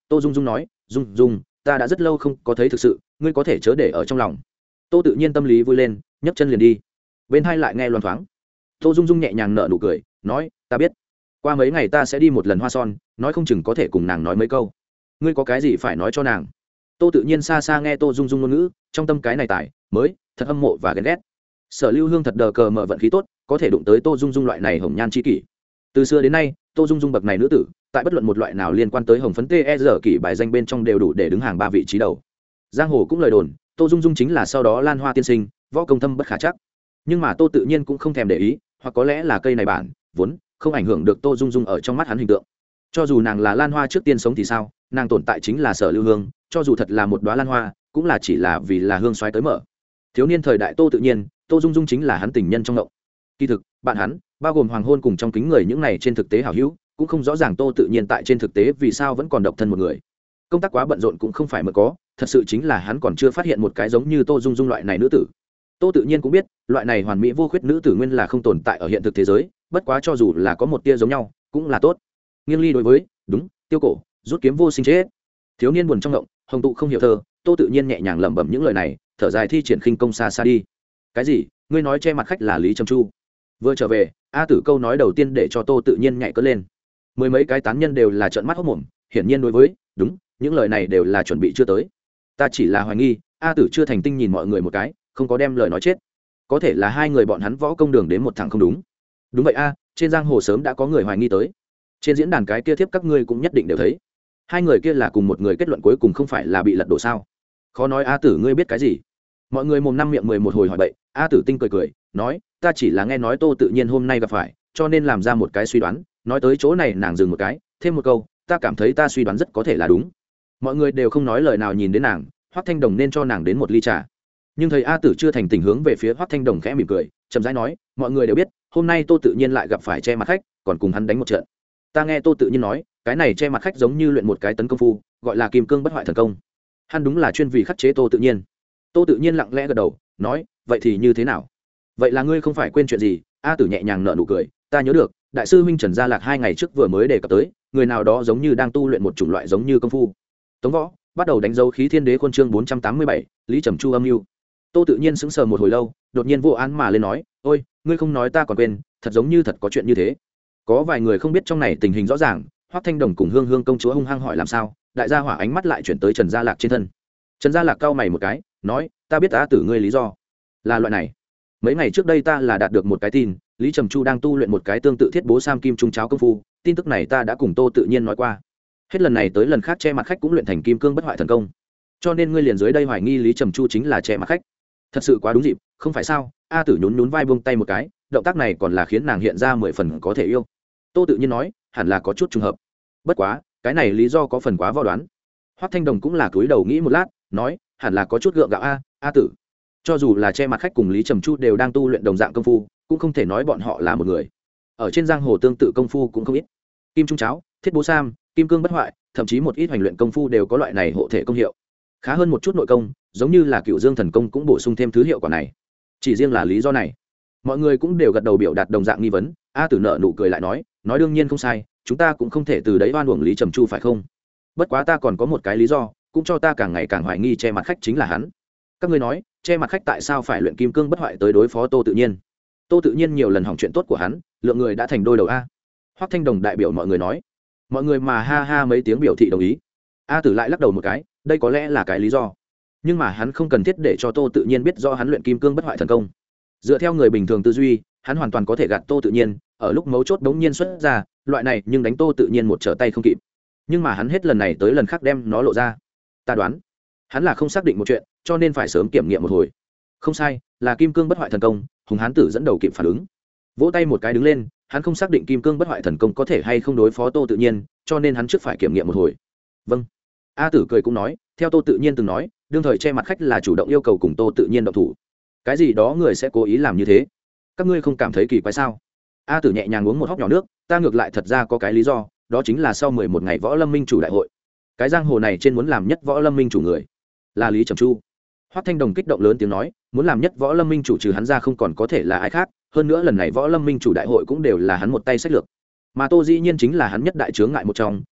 tô dung dung nói, dung dung ta đã rất lâu không có thấy thực sự, ngươi có thể chớ để ở trong lòng. Tô tự nhiên tâm lý vui lên, nhấc chân liền đi. Bên hai lại nghe loan thoáng, tô dung dung nhẹ nhàng nở nụ cười nói, ta biết, qua mấy ngày ta sẽ đi một lần Hoa Son, nói không chừng có thể cùng nàng nói mấy câu. Ngươi có cái gì phải nói cho nàng? Tô tự nhiên xa xa nghe tô dung dung ngôn ngữ, trong tâm cái này tài mới thật hâm mộ và ghen ghét. Sở Lưu Hương thật đờ cờ mở vận khí tốt, có thể đụng tới tô dung dung loại này hồng nhan chi kỷ. Từ xưa đến nay, tô dung dung bậc này nữ tử, tại bất luận một loại nào liên quan tới hồng phấn tê giờ kỷ bài danh bên trong đều đủ để đứng hàng ba vị trí đầu. Giang hồ cũng lời đồn, tô dung dung chính là sau đó Lan Hoa tiên sinh, võ công thâm bất khả chắc. Nhưng mà tô tự nhiên cũng không thèm để ý, hoặc có lẽ là cây này bản vốn không ảnh hưởng được tô dung dung ở trong mắt hắn hình tượng. Cho dù nàng là Lan Hoa trước tiên sống thì sao, nàng tồn tại chính là Sở Lưu Hương, cho dù thật là một đóa lan hoa, cũng là chỉ là vì là hương xoáy tới mở. Thiếu niên thời đại tô tự nhiên, tô dung dung chính là hắn tình nhân trong ngộng. Kỳ thực bạn hắn, bao gồm hoàng hôn cùng trong kính người những này trên thực tế hảo hữu, cũng không rõ ràng tô tự nhiên tại trên thực tế vì sao vẫn còn độc thân một người. Công tác quá bận rộn cũng không phải mới có, thật sự chính là hắn còn chưa phát hiện một cái giống như tô dung dung loại này nữ tử. Tô tự nhiên cũng biết, loại này hoàn mỹ vô khuyết nữ tử nguyên là không tồn tại ở hiện thực thế giới, bất quá cho dù là có một tia giống nhau, cũng là tốt. Nghiêng ly đối với, đúng, tiêu cổ, rút kiếm vô sinh chết. Thiếu niên buồn trong động, hồng tụ không hiểu thơ, tô tự nhiên nhẹ nhàng lẩm bẩm những lời này, thở dài thi triển khinh công xa xa đi. Cái gì? Ngươi nói che mặt khách là Lý Trầm Chu? Vừa trở về, A Tử câu nói đầu tiên để cho tô tự nhiên nhảy cất lên. Mười mấy cái tán nhân đều là trợn mắt hốt mồm, hiển nhiên đối với, đúng, những lời này đều là chuẩn bị chưa tới. Ta chỉ là hoài nghi, A Tử chưa thành tinh nhìn mọi người một cái, không có đem lời nói chết. Có thể là hai người bọn hắn võ công đường đến một thằng không đúng. Đúng vậy a, trên giang hồ sớm đã có người hoài nghi tới. Trên diễn đàn cái kia thiếp các ngươi cũng nhất định đều thấy. Hai người kia là cùng một người, kết luận cuối cùng không phải là bị lật đổ sao? Khó nói. A Tử ngươi biết cái gì? Mọi người mồm năm miệng mười một hồi hỏi bậy. A Tử tinh cười cười nói, ta chỉ là nghe nói tô tự nhiên hôm nay gặp phải, cho nên làm ra một cái suy đoán. Nói tới chỗ này nàng dừng một cái, thêm một câu, ta cảm thấy ta suy đoán rất có thể là đúng. Mọi người đều không nói lời nào nhìn đến nàng. Hoắc Thanh Đồng nên cho nàng đến một ly trà, nhưng thầy A Tử chưa thành tình hướng về phía Hoắc Thanh Đồng khẽ mỉm cười, chậm rãi nói, mọi người đều biết hôm nay tô tự nhiên lại gặp phải che mặt khách, còn cùng hắn đánh một trận. Ta nghe tô tự nhiên nói, cái này che mặt khách giống như luyện một cái tấn công phu, gọi là kim cương bất hoại thần công. Hắn đúng là chuyên vì khắc chế tô tự nhiên. Tô tự nhiên lặng lẽ gật đầu nói, vậy thì như thế nào? Vậy là ngươi không phải quên chuyện gì? A Tử nhẹ nhàng nở nụ cười, ta nhớ được đại sư huynh Trần Gia Lạc hai ngày trước vừa mới đề cập tới, người nào đó giống như đang tu luyện một chủng loại giống như công phu. Tống Võ bắt đầu đánh dấu khí thiên đế khuôn chương bốn trăm tám mươi bảy, Lý Trầm Chu âm mưu. Tô tự nhiên sững sờ một hồi lâu, đột nhiên vô án mà lên nói, ôi, ngươi không nói ta còn quên, thật giống như thật có chuyện như thế. Có vài người không biết trong này tình hình rõ ràng. Hoắc Thanh Đồng cùng Hương Hương công chúa hung hăng hỏi làm sao, đại gia hỏa ánh mắt lại chuyển tới Trần Gia Lạc trên thân. Trần Gia Lạc cau mày một cái, nói, ta biết A Tử ngươi lý do là loại này. Mấy ngày trước đây ta là đạt được một cái tin, Lý Trầm Chu đang tu luyện một cái tương tự thiết bố sam kim trung cháo công phu, tin tức này ta đã cùng Tô tự nhiên nói qua. Hết lần này tới lần khác che mặt khách cũng luyện thành kim cương bất hoại thần công, cho nên ngươi liền dưới đây hoài nghi Lý Trầm Chu chính là che mặt khách. Thật sự quá đúng dịp, không phải sao? A Tử nhún nhún vai buông tay một cái, động tác này còn là khiến nàng hiện ra mười phần có thể yêu. Tô tự nhiên nói, hẳn là có chút trùng hợp, bất quá cái này lý do có phần quá vo đoán. Hoắc Thanh Đồng cũng là cúi đầu nghĩ một lát, nói, hẳn là có chút gượng gạo a. A Tử, cho dù là che mặt khách cùng Lý Trầm Chu đều đang tu luyện đồng dạng công phu, cũng không thể nói bọn họ là một người. Ở trên giang hồ tương tự công phu cũng không ít, kim trung cháo, thiết bố sam, kim cương bất hoại, thậm chí một ít hành luyện công phu đều có loại này hộ thể công hiệu. Khá hơn một chút nội công, giống như là Cựu Dương thần công cũng bổ sung thêm thứ hiệu quả này. Chỉ riêng là lý do này, mọi người cũng đều gật đầu biểu đạt đồng dạng nghi vấn. A Tử nợ nụ cười lại nói, nói đương nhiên không sai, chúng ta cũng không thể từ đấy oan uổng Lý Trầm Chu phải không? Bất quá ta còn có một cái lý do, cũng cho ta càng ngày càng hoài nghi che mặt khách chính là hắn. Các ngươi nói, che mặt khách tại sao phải luyện kim cương bất hoại tới đối phó Tô tự nhiên? Tô tự nhiên nhiều lần hỏng chuyện tốt của hắn, lượng người đã thành đôi đầu a. Hoắc Thanh Đồng đại biểu mọi người nói, mọi người mà ha ha mấy tiếng biểu thị đồng ý. A Tử lại lắc đầu một cái, đây có lẽ là cái lý do, nhưng mà hắn không cần thiết để cho Tô tự nhiên biết do hắn luyện kim cương bất hoại thần công. Dựa theo người bình thường tư duy, hắn hoàn toàn có thể gạt Tô tự nhiên, ở lúc mấu chốt đống nhiên xuất ra loại này, nhưng đánh Tô tự nhiên một trở tay không kịp. Nhưng mà hắn hết lần này tới lần khác đem nó lộ ra. Ta đoán hắn là không xác định một chuyện, cho nên phải sớm kiểm nghiệm một hồi. Không sai, là kim cương bất hoại thần công. Hùng Hán Tử dẫn đầu kịp phản ứng, vỗ tay một cái đứng lên. Hắn không xác định kim cương bất hoại thần công có thể hay không đối phó Tô tự nhiên, cho nên hắn trước phải kiểm nghiệm một hồi. Vâng. A Tử cười cũng nói, theo Tô tự nhiên từng nói, đương thời che mặt khách là chủ động yêu cầu cùng Tô tự nhiên động thủ. Cái gì đó người sẽ cố ý làm như thế, các ngươi không cảm thấy kỳ quái sao? A Tử nhẹ nhàng uống một hớp nhỏ nước, ta ngược lại thật ra có cái lý do, đó chính là sau mười một ngày võ lâm minh chủ đại hội, cái giang hồ này trên muốn làm nhất võ lâm minh chủ người là Lý Trầm Chu. Hoắc Thanh Đồng kích động lớn tiếng nói, muốn làm nhất võ lâm minh chủ trừ hắn ra không còn có thể là ai khác, hơn nữa lần này võ lâm minh chủ đại hội cũng đều là hắn một tay sách lược, mà Tô dĩ nhiên chính là hắn nhất đại chướng ngại một trong,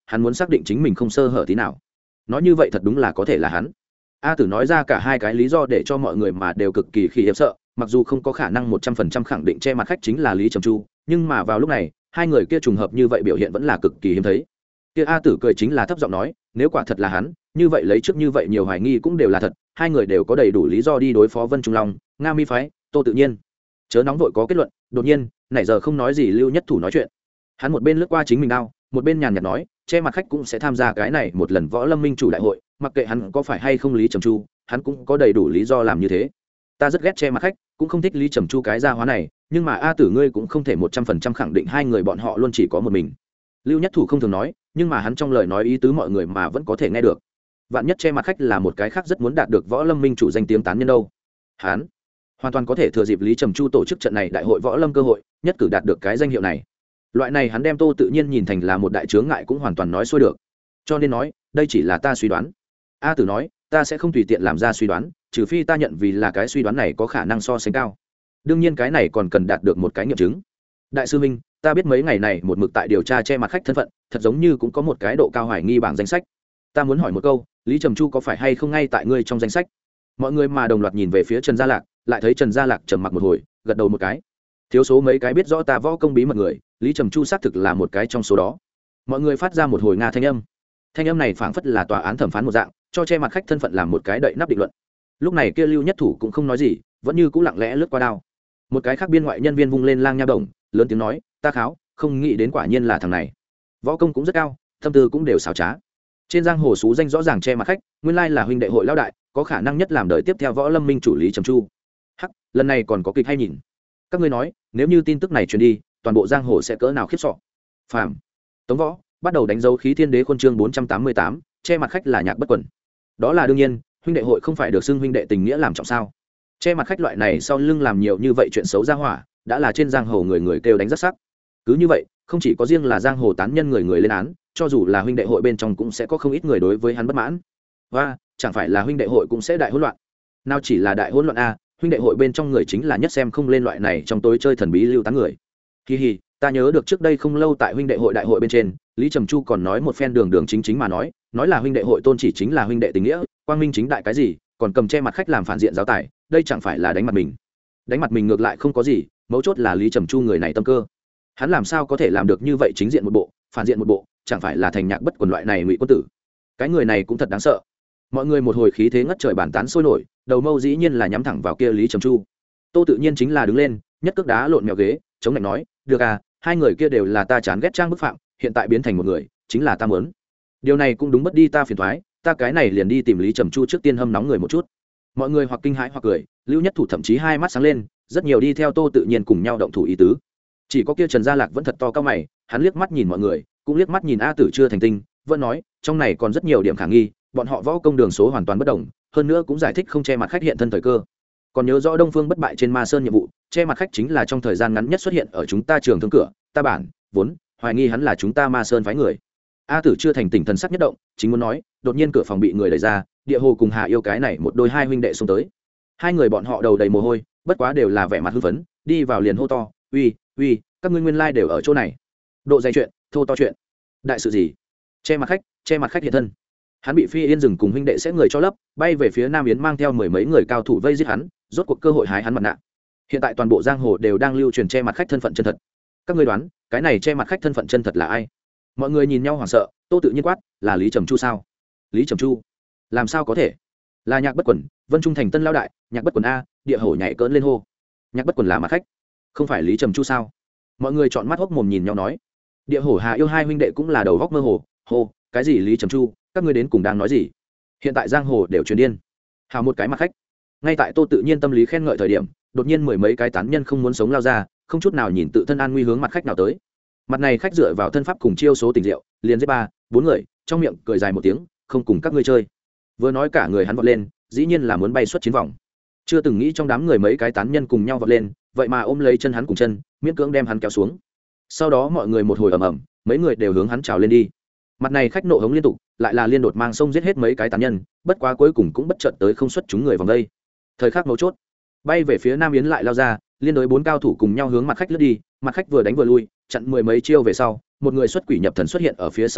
hắn muốn xác định chính mình không sơ hở tí nào. Nói như vậy thật đúng là có thể là hắn. A Tử nói ra cả hai cái lý do để cho mọi người mà đều cực kỳ khiếp sợ, mặc dù không có khả năng một trăm phần trăm khẳng định che mặt khách chính là Lý Trầm Chu, nhưng mà vào lúc này hai người kia trùng hợp như vậy biểu hiện vẫn là cực kỳ hiếm thấy. Kia A Tử cười chính là thấp giọng nói, nếu quả thật là hắn, như vậy lấy trước như vậy nhiều hoài nghi cũng đều là thật, hai người đều có đầy đủ lý do đi đối phó Vân Trung Long, Nga Mi phái, Tô Tự Nhiên. Chớ nóng vội có kết luận, đột nhiên, nãy giờ không nói gì Lưu Nhất Thủ nói chuyện. Hắn một bên lướt qua chính mình đao, một bên nhàn nhạt nói, che mặt khách cũng sẽ tham gia cái này một lần Võ Lâm Minh chủ đại hội, mặc kệ hắn có phải hay không Lý Trầm Chu, hắn cũng có đầy đủ lý do làm như thế. Ta rất ghét che mặt khách, cũng không thích Lý Trầm Chu cái gia hóa này, nhưng mà A Tử ngươi cũng không thể một trăm phần trăm khẳng định hai người bọn họ luôn chỉ có một mình. Lưu Nhất Thủ không thường nói, nhưng mà hắn trong lời nói ý tứ mọi người mà vẫn có thể nghe được. Vạn nhất che mặt khách là một cái khác rất muốn đạt được Võ Lâm Minh chủ danh tiếng tán nhân đâu. Hắn hoàn toàn có thể thừa dịp Lý Trầm Chu tổ chức trận này đại hội Võ Lâm cơ hội, nhất cử đạt được cái danh hiệu này. Loại này hắn đem Tô Tự Nhiên nhìn thành là một đại chướng ngại cũng hoàn toàn nói xuôi được. Cho nên nói, đây chỉ là ta suy đoán. A Tử nói, ta sẽ không tùy tiện làm ra suy đoán, trừ phi ta nhận vì là cái suy đoán này có khả năng so sánh cao. Đương nhiên cái này còn cần đạt được một cái nghiệm chứng. Đại sư minh, ta biết mấy ngày này một mực tại điều tra che mặt khách thân phận, thật giống như cũng có một cái độ cao hoài nghi bảng danh sách. Ta muốn hỏi một câu, Lý Trầm Chu có phải hay không ngay tại ngươi trong danh sách? Mọi người mà đồng loạt nhìn về phía Trần Gia Lạc, lại thấy Trần Gia Lạc trầm mặc một hồi, gật đầu một cái. Thiếu số mấy cái biết rõ ta võ công bí mật người, Lý Trầm Chu xác thực là một cái trong số đó. Mọi người phát ra một hồi nga thanh âm. Thanh âm này phảng phất là tòa án thẩm phán một dạng, cho che mặt khách thân phận làm một cái đậy nắp định luận. Lúc này kia Lưu Nhất Thủ cũng không nói gì, vẫn như cũ lặng lẽ lướt qua đao. Một cái khác biên ngoại nhân viên vung lên lang nha đồng, lớn tiếng nói, ta kháo, không nghĩ đến quả nhiên là thằng này. Võ công cũng rất cao, tâm tư cũng đều xảo trá. Trên giang hồ sú danh rõ ràng che mặt khách, nguyên lai là huynh đệ hội lão đại, có khả năng nhất làm đời tiếp theo Võ Lâm Minh chủ Lý Trầm Chu. Hắc, lần này còn có kịch hay nhìn. Các ngươi nói, nếu như tin tức này truyền đi, toàn bộ giang hồ sẽ cỡ nào khiếp sợ. Phàm, Tống Võ bắt đầu đánh dấu khí thiên đế khuôn chương bốn trăm tám mươi tám, che mặt khách là Nhạc Bất Quần. Đó là đương nhiên, huynh đệ hội không phải được xưng huynh đệ tình nghĩa làm trọng sao? Che mặt khách loại này sau lưng làm nhiều như vậy chuyện xấu ra hỏa, đã là trên giang hồ người người kêu đánh rất sắc. Cứ như vậy, không chỉ có riêng là giang hồ tán nhân người người lên án, cho dù là huynh đệ hội bên trong cũng sẽ có không ít người đối với hắn bất mãn. Và chẳng phải là huynh đệ hội cũng sẽ đại hỗn loạn? Nào chỉ là đại hỗn loạn a, huynh đệ hội bên trong người chính là nhất xem không lên loại này trong tối chơi thần bí lưu tán người. Hi hi, ta nhớ được trước đây không lâu tại huynh đệ hội đại hội bên trên, Lý Trầm Chu còn nói một phen đường đường chính chính mà nói, nói là huynh đệ hội tôn chỉ chính là huynh đệ tình nghĩa, quang minh chính đại cái gì, còn cầm che mặt khách làm phản diện giáo tài, đây chẳng phải là đánh mặt mình. Đánh mặt mình ngược lại không có gì, mấu chốt là Lý Trầm Chu người này tâm cơ. Hắn làm sao có thể làm được như vậy, chính diện một bộ, phản diện một bộ, chẳng phải là thành Nhạc Bất Quần loại này ngụy quân tử. Cái người này cũng thật đáng sợ. Mọi người một hồi khí thế ngất trời bàn tán sôi nổi, đầu mâu dĩ nhiên là nhắm thẳng vào kia Lý Trầm Chu. Tô Tự Nhiên chính là đứng lên, nhất cước đá lộn mèo ghế, chống lạnh nói, được à, hai người kia đều là ta chán ghét trang bức phạm, hiện tại biến thành một người, chính là ta muốn. Điều này cũng đúng, bất đi ta phiền toái, ta cái này liền đi tìm Lý Trầm Chu trước tiên hâm nóng người một chút. Mọi người hoặc kinh hãi hoặc cười, Lưu Nhất Thủ thậm chí hai mắt sáng lên, rất nhiều đi theo Tô Tự Nhiên cùng nhau động thủ ý tứ. Chỉ có kia Trần Gia Lạc vẫn thật to cao mày, hắn liếc mắt nhìn mọi người, cũng liếc mắt nhìn A Tử chưa thành tinh, vẫn nói, trong này còn rất nhiều điểm khả nghi, bọn họ võ công đường số hoàn toàn bất đồng, hơn nữa cũng giải thích không che mặt khách hiện thân thời cơ. Còn nhớ rõ Đông Phương bất bại trên Ma Sơn nhiệm vụ, che mặt khách chính là trong thời gian ngắn nhất xuất hiện ở chúng ta trường thương cửa, ta bản vốn hoài nghi hắn là chúng ta Ma Sơn phái người. A Tử chưa thành tỉnh, thần sắc nhất động, chính muốn nói, đột nhiên cửa phòng bị người đẩy ra, Địa Hồ cùng Hà Yêu cái này một đôi hai huynh đệ xông tới. Hai người bọn họ đầu đầy mồ hôi, bất quá đều là vẻ mặt hưng phấn, đi vào liền hô to, uy uy, các ngươi nguyên lai đều ở chỗ này. Độ dày chuyện, thô to chuyện. Đại sự gì? Che mặt khách, che mặt khách hiện thân. Hắn bị Phi Yên Dừng cùng huynh đệ sẽ người cho lấp, bay về phía Nam Yến mang theo mười mấy người cao thủ vây giết hắn, rốt cuộc cơ hội hái hắn mặt nạ. Hiện tại toàn bộ giang hồ đều đang lưu truyền che mặt khách thân phận chân thật. Các ngươi đoán, cái này che mặt khách thân phận chân thật là ai? Mọi người nhìn nhau hoảng sợ. Tô Tự Nhiên quát, là Lý Trầm Chu sao? Lý Trầm Chu? Làm sao có thể? Là Nhạc Bất Quần, Vân Trung thành tân lao đại, Nhạc Bất Quần a, Địa Hổ nhảy cỡn lên hô. Nhạc Bất Quần là mặt khách, không phải Lý Trầm Chu sao? Mọi người trọn mắt hốc mồm nhìn nhau nói. Địa Hổ Hà Yêu hai huynh đệ cũng là đầu góc mơ hồ, hô, cái gì Lý Trầm Chu, các ngươi đến cùng đang nói gì? Hiện tại giang hồ đều truyền điên. Hào một cái mặt khách. Ngay tại Tô Tự Nhiên tâm lý khen ngợi thời điểm, đột nhiên mười mấy cái tán nhân không muốn sống lao ra, không chút nào nhìn tự thân an nguy hướng mặt khách nào tới. Mặt này khách dựa vào thân pháp cùng chiêu số tình diệu, liền giết ba bốn người, trong miệng cười dài một tiếng, không cùng các ngươi chơi. Vừa nói cả người hắn vọt lên, dĩ nhiên là muốn bay xuất chiến vòng. Chưa từng nghĩ trong đám người mấy cái tán nhân cùng nhau vọt lên, vậy mà ôm lấy chân hắn cùng chân, miễn cưỡng đem hắn kéo xuống. Sau đó mọi người một hồi ầm ầm, mấy người đều hướng hắn trào lên đi. Mặt này khách nộ hống liên tục, lại là liên đột mang sông giết hết mấy cái tán nhân, bất quá cuối cùng cũng bất chợt tới không xuất chúng người vòng đây. Thời khắc mấu chốt, bay về phía Nam Yến lại lao ra, liên đối bốn cao thủ cùng nhau hướng mặt khách lướt đi, mặt khách vừa đánh vừa lui, chặn mười mấy chiêu về sau, một người xuất quỷ nhập thần xuất hiện ở phía sau hắn,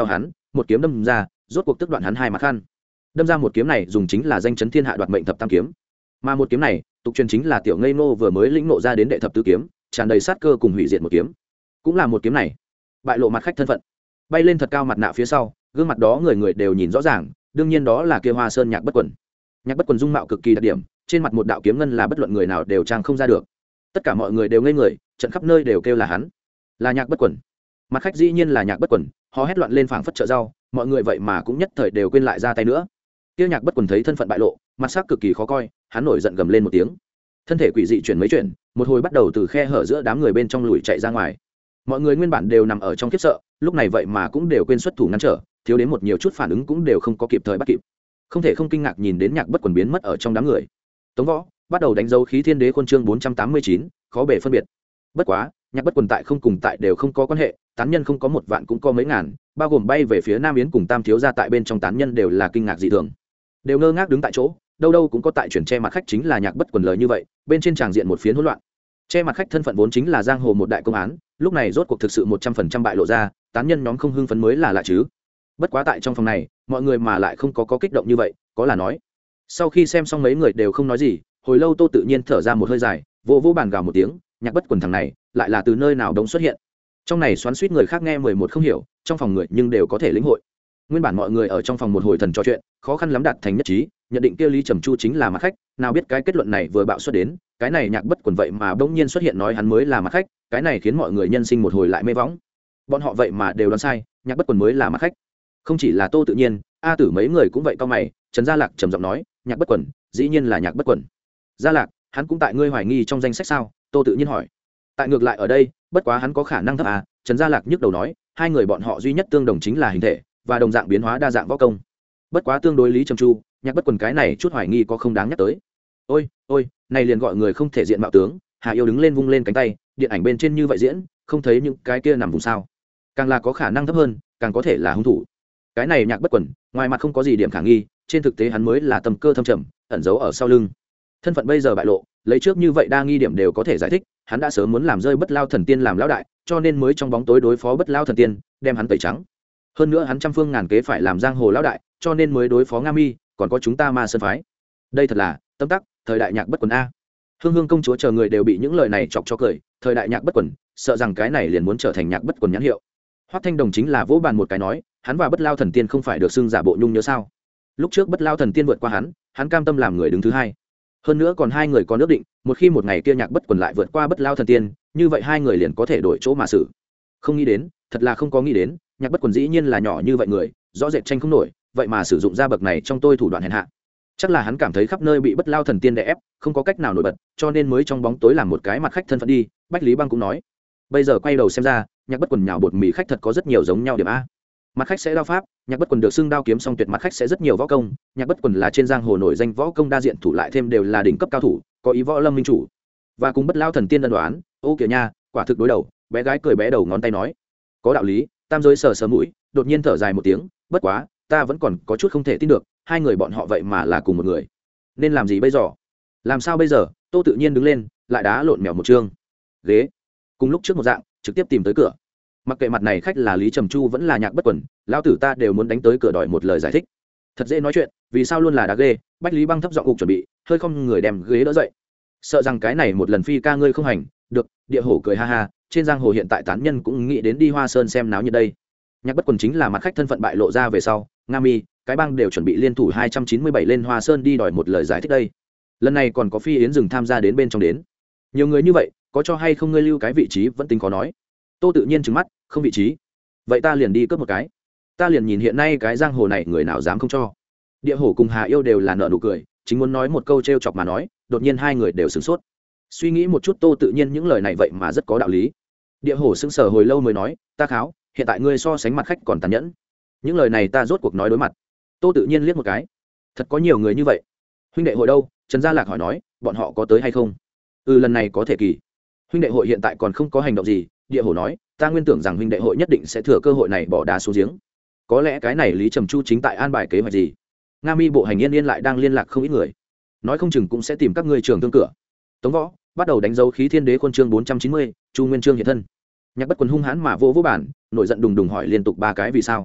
một kiếm đâm ra, rốt cuộc tức đoạn hắn hai mặt khăn. Đâm ra một kiếm này dùng chính là danh chấn thiên hạ đoạt mệnh thập tam kiếm, mà một kiếm này tục truyền chính là tiểu ngây nô vừa mới lĩnh ngộ ra đến đệ thập tứ kiếm, tràn đầy sát cơ cùng hủy diệt một kiếm. Cũng là một kiếm này bại lộ mặt khách thân phận, bay lên thật cao mặt nạ phía sau, gương mặt đó người người đều nhìn rõ ràng, đương nhiên đó là kia Hoa Sơn Nhạc Bất Quần. Nhạc Bất Quần dung mạo cực kỳ đặc điểm, trên mặt một đạo kiếm ngân là bất luận người nào đều trang không ra được. Tất cả mọi người đều ngây người, trận khắp nơi đều kêu là hắn, là Nhạc Bất Quần. Mặt khách dĩ nhiên là Nhạc Bất Quần, họ hét loạn lên phảng phất chợ rau, mọi người vậy mà cũng nhất thời đều quên lại ra tay nữa. Kia Nhạc Bất Quần thấy thân phận bại lộ, mặt sắc cực kỳ khó coi, hắn nổi giận gầm lên một tiếng, thân thể quỷ dị chuyển mấy chuyển, một hồi bắt đầu từ khe hở giữa đám người bên trong lùi chạy ra ngoài. Mọi người nguyên bản đều nằm ở trong khiếp sợ, lúc này vậy mà cũng đều quên xuất thủ ngăn trở, thiếu đến một nhiều chút phản ứng cũng đều không có kịp thời bắt kịp, không thể không kinh ngạc nhìn đến Nhạc Bất Quần biến mất ở trong đám người. Tống Võ bắt đầu đánh dấu khí thiên đế khuôn chương bốn trăm tám mươi chín, khó bề phân biệt. Bất quá Nhạc Bất Quần tại không cùng tại đều không có quan hệ, tán nhân không có một vạn cũng có mấy ngàn, bao gồm bay về phía Nam Yến cùng Tam thiếu gia tại bên trong tán nhân đều là kinh ngạc dị thường, đều ngơ ngác đứng tại chỗ, đâu đâu cũng có tại chuyển che mặt khách chính là Nhạc Bất Quần lời như vậy, bên trên tràng diện một phiến hỗn loạn. Che mặt khách thân phận vốn chính là giang hồ một đại công án, lúc này rốt cuộc thực sự một trăm phần trăm bại lộ ra, tán nhân nhóm không hưng phấn mới là lạ chứ. Bất quá tại trong phòng này, mọi người mà lại không có có kích động như vậy, có là nói. Sau khi xem xong mấy người đều không nói gì, hồi lâu Tô tự nhiên thở ra một hơi dài, vỗ vỗ bàn gào một tiếng, Nhạc Bất Quần thằng này, lại là từ nơi nào đống xuất hiện. Trong này xoắn xuýt người khác nghe mười một không hiểu, trong phòng người nhưng đều có thể lĩnh hội. Nguyên bản mọi người ở trong phòng một hồi thần trò chuyện, khó khăn lắm đạt thành nhất trí, nhận định kia Lý Trầm Chu chính là mặt khách, nào biết cái kết luận này vừa bạo xuất đến, cái này Nhạc Bất Quần vậy mà bỗng nhiên xuất hiện nói hắn mới là mặt khách, cái này khiến mọi người nhân sinh một hồi lại mê võng. Bọn họ vậy mà đều đoán sai, Nhạc Bất Quần mới là mặt khách. Không chỉ là Tô tự nhiên, A Tử mấy người cũng vậy cao mày, Trần Gia Lạc trầm giọng nói, Nhạc Bất Quần, dĩ nhiên là Nhạc Bất Quần. Gia Lạc, hắn cũng tại ngươi hoài nghi trong danh sách sao? Tô tự nhiên hỏi. Tại ngược lại ở đây, bất quá hắn có khả năng thấp à? Trần Gia Lạc nhức đầu nói, hai người bọn họ duy nhất tương đồng chính là hình thể và đồng dạng biến hóa đa dạng võ công. Bất quá tương đối Lý Trầm Chu, Nhạc Bất Quần cái này chút hoài nghi có không đáng nhắc tới. Ôi, ôi, này liền gọi người không thể diện mạo tướng, Hà Yêu đứng lên vung lên cánh tay, điện ảnh bên trên như vậy diễn, không thấy những cái kia nằm vùng sao? Càng là có khả năng thấp hơn, càng có thể là hung thủ. Cái này Nhạc Bất Quần, ngoài mặt không có gì điểm khả nghi, trên thực tế hắn mới là tầm cơ thâm trầm, ẩn giấu ở sau lưng. Thân phận bây giờ bại lộ, lấy trước như vậy đa nghi điểm đều có thể giải thích, hắn đã sớm muốn làm rơi Bất Lao Thần Tiên làm lão đại, cho nên mới trong bóng tối đối phó Bất Lao Thần Tiên, đem hắn tẩy trắng. Hơn nữa hắn trăm phương ngàn kế phải làm giang hồ lão đại, cho nên mới đối phó Nga Mi, còn có chúng ta Ma Sơn phái. Đây thật là tâm tắc, thời đại Nhạc Bất Quần a. Hương Hương công chúa chờ người đều bị những lời này chọc cho cười, thời đại Nhạc Bất Quần, sợ rằng cái này liền muốn trở thành Nhạc Bất Quần nhãn hiệu. Hoắc Thanh Đồng chính là vỗ bàn một cái nói, hắn và Bất Lao Thần Tiên không phải được xưng giả bộ nhung nhớ sao? Lúc trước Bất Lao Thần Tiên vượt qua hắn, hắn cam tâm làm người đứng thứ hai. Hơn nữa còn hai người còn ước định, một khi một ngày kia Nhạc Bất Quần lại vượt qua Bất Lao Thần Tiên, như vậy hai người liền có thể đổi chỗ mà xử. Không nghĩ đến, thật là không có nghĩ đến, Nhạc Bất Quần dĩ nhiên là nhỏ như vậy người, rõ rệt tranh không nổi, vậy mà sử dụng ra bậc này trong tôi thủ đoạn hèn hạ. Chắc là hắn cảm thấy khắp nơi bị Bất Lao Thần Tiên đè ép, không có cách nào nổi bật, cho nên mới trong bóng tối làm một cái mặt khách thân phận đi. Bách Lý Băng cũng nói, bây giờ quay đầu xem ra, Nhạc Bất Quần nhào bột mì khách thật có rất nhiều giống nhau điểm a. Mặt khách sẽ đao pháp, Nhạc Bất Quần được xưng đao kiếm song tuyệt, mặt khách sẽ rất nhiều võ công, Nhạc Bất Quần là trên giang hồ nổi danh võ công đa diện thủ, lại thêm đều là đỉnh cấp cao thủ, có ý võ lâm minh chủ, và cùng Bất Lao Thần Tiên đơn đoán, ô kìa nha, quả thực đối đầu. Bé gái cười bé đầu ngón tay nói, có đạo lý. Tam giới sờ sờ mũi, đột nhiên thở dài một tiếng, bất quá ta vẫn còn có chút không thể tin được, hai người bọn họ vậy mà là cùng một người, nên làm gì bây giờ? Làm sao bây giờ? Tô tự nhiên đứng lên, lại đá lộn mèo một chương ghế, cùng lúc trước một dạng, trực tiếp tìm tới cửa. Mặc kệ mặt này khách là Lý Trầm Chu vẫn là Nhạc Bất Quần, lão tử ta đều muốn đánh tới cửa đòi một lời giải thích. Thật dễ nói chuyện, vì sao luôn là đá ghê? Bách Lý Băng thấp giọng cục chuẩn bị, hơi không người đem ghế đỡ dậy, sợ rằng cái này một lần phi ca ngươi không hành được. Địa Hổ cười ha ha, trên giang hồ hiện tại tán nhân cũng nghĩ đến đi Hoa Sơn xem náo nhiệt đây. Nhạc Bất Quần chính là mặt khách thân phận bại lộ ra về sau, Nga Mi, cái bang đều chuẩn bị liên thủ hai trăm chín mươi bảy lên Hoa Sơn đi đòi một lời giải thích đây. Lần này còn có Phi Yến Dừng tham gia đến bên trong đến. Nhiều người như vậy, có cho hay không ngươi lưu cái vị trí vẫn tính khó nói. Tô tự nhiên trừng mắt, không vị trí, vậy ta liền đi cướp một cái. Ta liền nhìn hiện nay cái giang hồ này người nào dám không cho. Địa Hổ cùng Hà Yêu đều là nợ nụ cười, chính muốn nói một câu trêu chọc mà nói, đột nhiên hai người đều sửng sốt. Suy nghĩ một chút Tô tự nhiên những lời này vậy mà rất có đạo lý. Địa Hổ sững sờ hồi lâu mới nói, ta kháo, hiện tại ngươi so sánh mặt khách còn tàn nhẫn. Những lời này ta rốt cuộc nói đối mặt. Tô tự nhiên liếc một cái, thật có nhiều người như vậy. Huynh đệ hội đâu? Trần Gia Lạc hỏi nói, bọn họ có tới hay không? Ừ, lần này có thể kỳ. Huynh đệ hội hiện tại còn không có hành động gì. Địa Hổ nói, ta nguyên tưởng rằng huynh đệ hội nhất định sẽ thừa cơ hội này bỏ đá xuống giếng. Có lẽ cái này Lý Trầm Chu chính tại an bài kế hoạch gì. Nga Mi bộ hành yên yên lại đang liên lạc không ít người, nói không chừng cũng sẽ tìm các ngươi trường tương cửa. Tống Võ bắt đầu đánh dấu khí thiên đế khuôn chương bốn trăm chín mươi, Chu Nguyên Chương hiện thân. Nhạc Bất Quần hung hãn mà vô vô bản, nổi giận đùng đùng hỏi liên tục ba cái vì sao.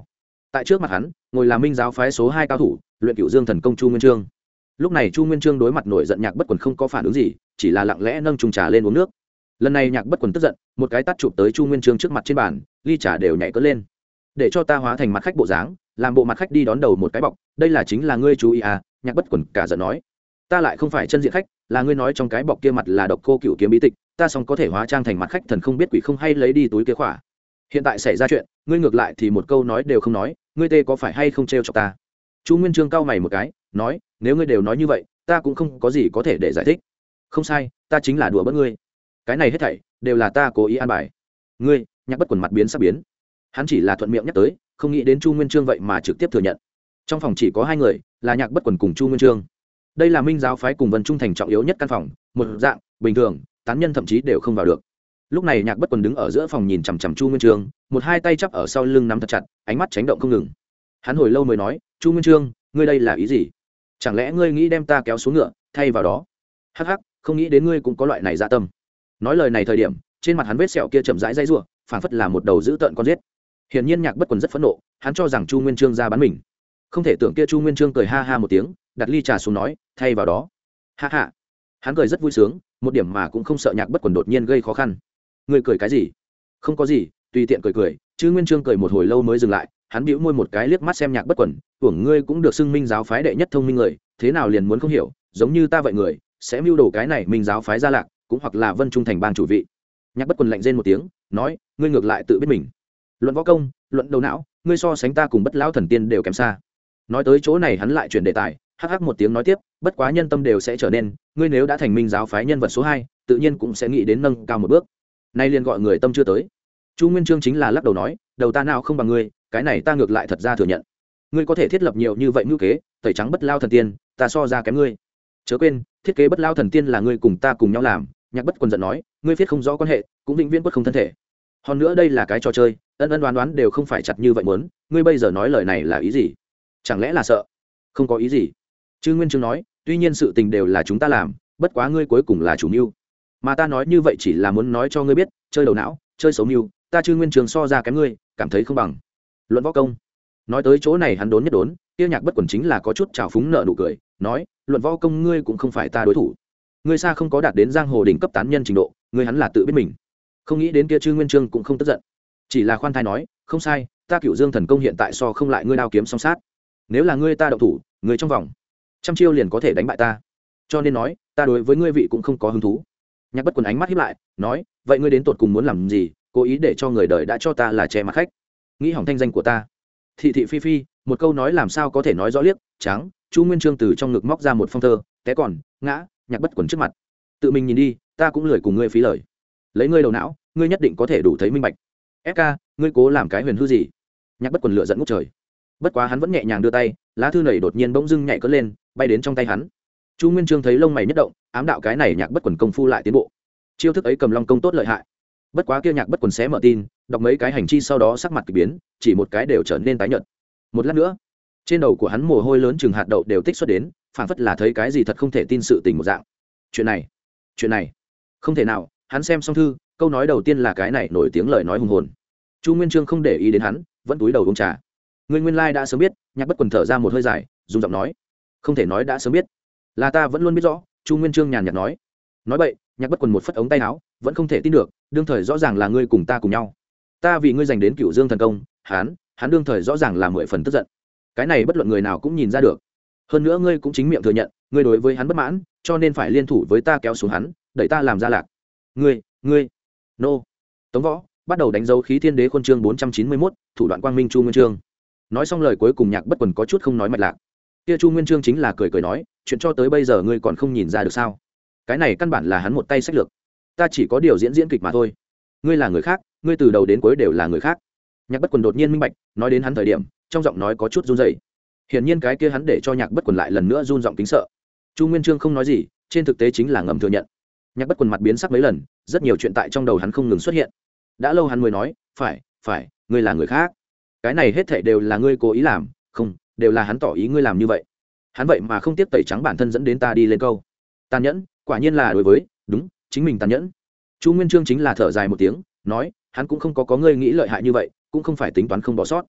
tại trước mặt hắn ngồi là minh giáo phái số hai cao thủ luyện cửu dương thần công chu nguyên trương. Lúc này chu nguyên trương đối mặt nổi giận Nhạc Bất Quần không có phản ứng gì, chỉ là lặng lẽ nâng chung trà lên uống nước. Lần này Nhạc Bất Quần tức giận, một cái tát chụp tới chu nguyên trương trước mặt trên bàn, ly trà đều nhảy cất lên. Để cho ta hóa thành mặt khách bộ dáng, làm bộ mặt khách đi đón đầu một cái bọc, đây là chính là ngươi chú ý à? Nhạc Bất Quần cả giận nói. Ta lại không phải chân diện khách, là ngươi nói trong cái bọc kia mặt là độc cô cửu kiếm bí tịch, ta xong có thể hóa trang thành mặt khách thần không biết quỷ không hay lấy đi túi kia khỏa. Hiện tại xảy ra chuyện, ngươi ngược lại thì một câu nói đều không nói, ngươi tê có phải hay không trêu chọc ta? Chu Nguyên Trương cau mày một cái, nói, nếu ngươi đều nói như vậy, ta cũng không có gì có thể để giải thích. Không sai, ta chính là đùa bỡn ngươi. Cái này hết thảy đều là ta cố ý an bài. Ngươi, Nhạc Bất Quần mặt biến sắc biến. Hắn chỉ là thuận miệng nhắc tới, không nghĩ đến Chu Nguyên Trương vậy mà trực tiếp thừa nhận. Trong phòng chỉ có hai người, là Nhạc Bất Quần cùng Chu Nguyên Trương. Đây là minh giáo phái cùng Vân Trung thành trọng yếu nhất căn phòng, một dạng bình thường tán nhân thậm chí đều không vào được. Lúc này Nhạc Bất Quần đứng ở giữa phòng nhìn chằm chằm Chu Nguyên Trương, một hai tay chắp ở sau lưng nắm thật chặt, ánh mắt chánh động không ngừng. Hắn hồi lâu mới nói, Chu Nguyên Trương, ngươi đây là ý gì? Chẳng lẽ ngươi nghĩ đem ta kéo xuống ngựa thay vào đó? Hắc hắc, không nghĩ đến ngươi cũng có loại này dạ tâm. Nói lời này thời điểm, trên mặt hắn vết sẹo kia chậm rãi dây rủa, phảng phất là một đầu dữ tợn con giết. Hiển nhiên Nhạc Bất Quần rất phẫn nộ, hắn cho rằng Chu Nguyên Trương ra bắn mình. Không thể tưởng kia Chu Nguyên Trương cười ha ha một tiếng, đặt ly trà xuống nói, thay vào đó. Ha ha. Hắn cười rất vui sướng, một điểm mà cũng không sợ Nhạc Bất Quần đột nhiên gây khó khăn. Ngươi cười cái gì? Không có gì, tùy tiện cười cười. Chu Nguyên Trương cười một hồi lâu mới dừng lại, hắn bĩu môi một cái liếc mắt xem Nhạc Bất Quần, "Tưởng ngươi cũng được xưng minh giáo phái đệ nhất thông minh người, thế nào liền muốn không hiểu, giống như ta vậy người, sẽ mưu đồ cái này minh giáo phái gia lạc, cũng hoặc là Vân Trung thành bang chủ vị." Nhạc Bất Quần lạnh rên một tiếng, nói, "Ngươi ngược lại tự biết mình. Luận võ công, luận đầu não, ngươi so sánh ta cùng Bất Lão thần tiên đều kém xa." Nói tới chỗ này hắn lại chuyển đề tài, hắc hắc một tiếng nói tiếp, "Bất quá nhân tâm đều sẽ trở nên, ngươi nếu đã thành minh giáo phái nhân vật số hai, tự nhiên cũng sẽ nghĩ đến nâng cao một bước. Nay liền gọi người tâm chưa tới." Chu Nguyên Trương chính là lắc đầu nói, "Đầu ta nào không bằng ngươi, cái này ta ngược lại thật ra thừa nhận. Ngươi có thể thiết lập nhiều như vậy mưu kế, tẩy trắng Bất Lao thần tiên, ta so ra kém ngươi. Chớ quên, thiết kế Bất Lao thần tiên là ngươi cùng ta cùng nhau làm." Nhạc Bất Quần giận nói, "Ngươi viết không rõ quan hệ, cũng vĩnh viễn quất không thân thể. Hơn nữa đây là cái trò chơi, ân ân đoán đoán đều không phải chặt như vậy muốn, ngươi bây giờ nói lời này là ý gì? Chẳng lẽ là sợ?" "Không có ý gì." Chư Nguyên Trương nói, "Tuy nhiên sự tình đều là chúng ta làm, bất quá ngươi cuối cùng là chủ mưu. Mà ta nói như vậy chỉ là muốn nói cho ngươi biết, chơi đầu não, chơi xấu mưu, ta Chư Nguyên Trương so ra kém ngươi, cảm thấy không bằng. Luận võ công." Nói tới chỗ này hắn đốn nhất đốn, kia Nhạc Bất Quần chính là có chút trào phúng nợ nụ cười, nói, "Luận võ công ngươi cũng không phải ta đối thủ. Ngươi xa không có đạt đến giang hồ đỉnh cấp tán nhân trình độ, ngươi hắn là tự biết mình." Không nghĩ đến kia Chư Nguyên Trương cũng không tức giận, chỉ là khoan thai nói, "Không sai, ta Cửu Dương thần công hiện tại so không lại ngươi đao kiếm song sát. Nếu là ngươi ta động thủ, ngươi trong vòng trăm chiêu liền có thể đánh bại ta. Cho nên nói, ta đối với ngươi vị cũng không có hứng thú." Nhạc Bất Quần ánh mắt híp lại, nói, "Vậy ngươi đến tột cùng muốn làm gì? Cố ý để cho người đời đã cho ta là che mặt khách, nghĩ hỏng thanh danh của ta." Thị thị phi phi, một câu nói làm sao có thể nói rõ liếc trắng. Chu Nguyên Trương từ trong ngực móc ra một phong thơ, té còn ngã Nhạc Bất Quần trước mặt, "Tự mình nhìn đi, ta cũng lười cùng ngươi phí lời. Lấy ngươi đầu não, ngươi nhất định có thể đủ thấy minh bạch. ép ca, ngươi cố làm cái huyền hư gì?" Nhạc Bất Quần lửa giận ngút trời, bất quá hắn vẫn nhẹ nhàng đưa tay, lá thư này đột nhiên bỗng dưng nhảy cất lên, bay đến trong tay hắn. Chu Nguyên Trương thấy lông mày nhất động, ám đạo cái này Nhạc Bất Quần công phu lại tiến bộ, chiêu thức ấy cầm long công tốt lợi hại. Bất quá kia Nhạc Bất Quần xé mở tin, đọc mấy cái hành chi sau đó sắc mặt kỳ biến, chỉ một cái đều trở nên tái nhợt. Một lát nữa, trên đầu của hắn mồ hôi lớn chừng hạt đậu đều tích xuất đến, phảng phất là thấy cái gì thật không thể tin sự tình một dạng. Chuyện này, chuyện này, không thể nào. Hắn xem xong thư, câu nói đầu tiên là cái này nổi tiếng lời nói hùng hồn. Chu Nguyên Trương không để ý đến hắn, vẫn túi đầu uống trà. "Ngươi nguyên lai đã sớm biết." Nhạc Bất Quần thở ra một hơi dài, dùng giọng nói, "Không thể nói đã sớm biết, là ta vẫn luôn biết rõ." Chu Nguyên Trương nhàn nhạt nói. "Nói vậy." Nhạc Bất Quần một phất ống tay áo, "Vẫn không thể tin được, đương thời rõ ràng là ngươi cùng ta cùng nhau. Ta vì ngươi giành đến Cửu Dương thần công, hắn, hắn đương thời rõ ràng là mười phần tức giận. Cái này bất luận người nào cũng nhìn ra được. Hơn nữa ngươi cũng chính miệng thừa nhận, ngươi đối với hắn bất mãn, cho nên phải liên thủ với ta kéo xuống hắn, đẩy ta làm gia lạc. Ngươi, ngươi." Nô. Tống Võ bắt đầu đánh dấu khí thiên đế khuôn chương bốn trăm chín mươi mốt, thủ đoạn quang minh Chu Nguyên Trương. Nói xong lời cuối cùng Nhạc Bất Quần có chút không nói mạch lạc. Kia Chu Nguyên Trương chính là cười cười nói, "Chuyện cho tới bây giờ ngươi còn không nhìn ra được sao? Cái này căn bản là hắn một tay sách lược, ta chỉ có điều diễn diễn kịch mà thôi. Ngươi là người khác, ngươi từ đầu đến cuối đều là người khác." Nhạc Bất Quần đột nhiên minh bạch, nói đến hắn thời điểm, trong giọng nói có chút run rẩy. Hiển nhiên cái kia hắn để cho Nhạc Bất Quần lại lần nữa run giọng kính sợ. Chu Nguyên Trương không nói gì, trên thực tế chính là ngầm thừa nhận. Nhạc Bất Quần mặt biến sắc mấy lần, rất nhiều chuyện tại trong đầu hắn không ngừng xuất hiện. Đã lâu hắn mới nói, "Phải, phải, ngươi là người khác. Cái này hết thảy đều là ngươi cố ý làm, không, đều là hắn tỏ ý ngươi làm như vậy. Hắn vậy mà không tiếp tẩy trắng bản thân dẫn đến ta đi lên câu. Tàn nhẫn, quả nhiên là đối với, đúng, chính mình tàn nhẫn." Chu Nguyên Trương chính là thở dài một tiếng, nói, "Hắn cũng không có có ngươi nghĩ lợi hại như vậy, cũng không phải tính toán không bỏ sót.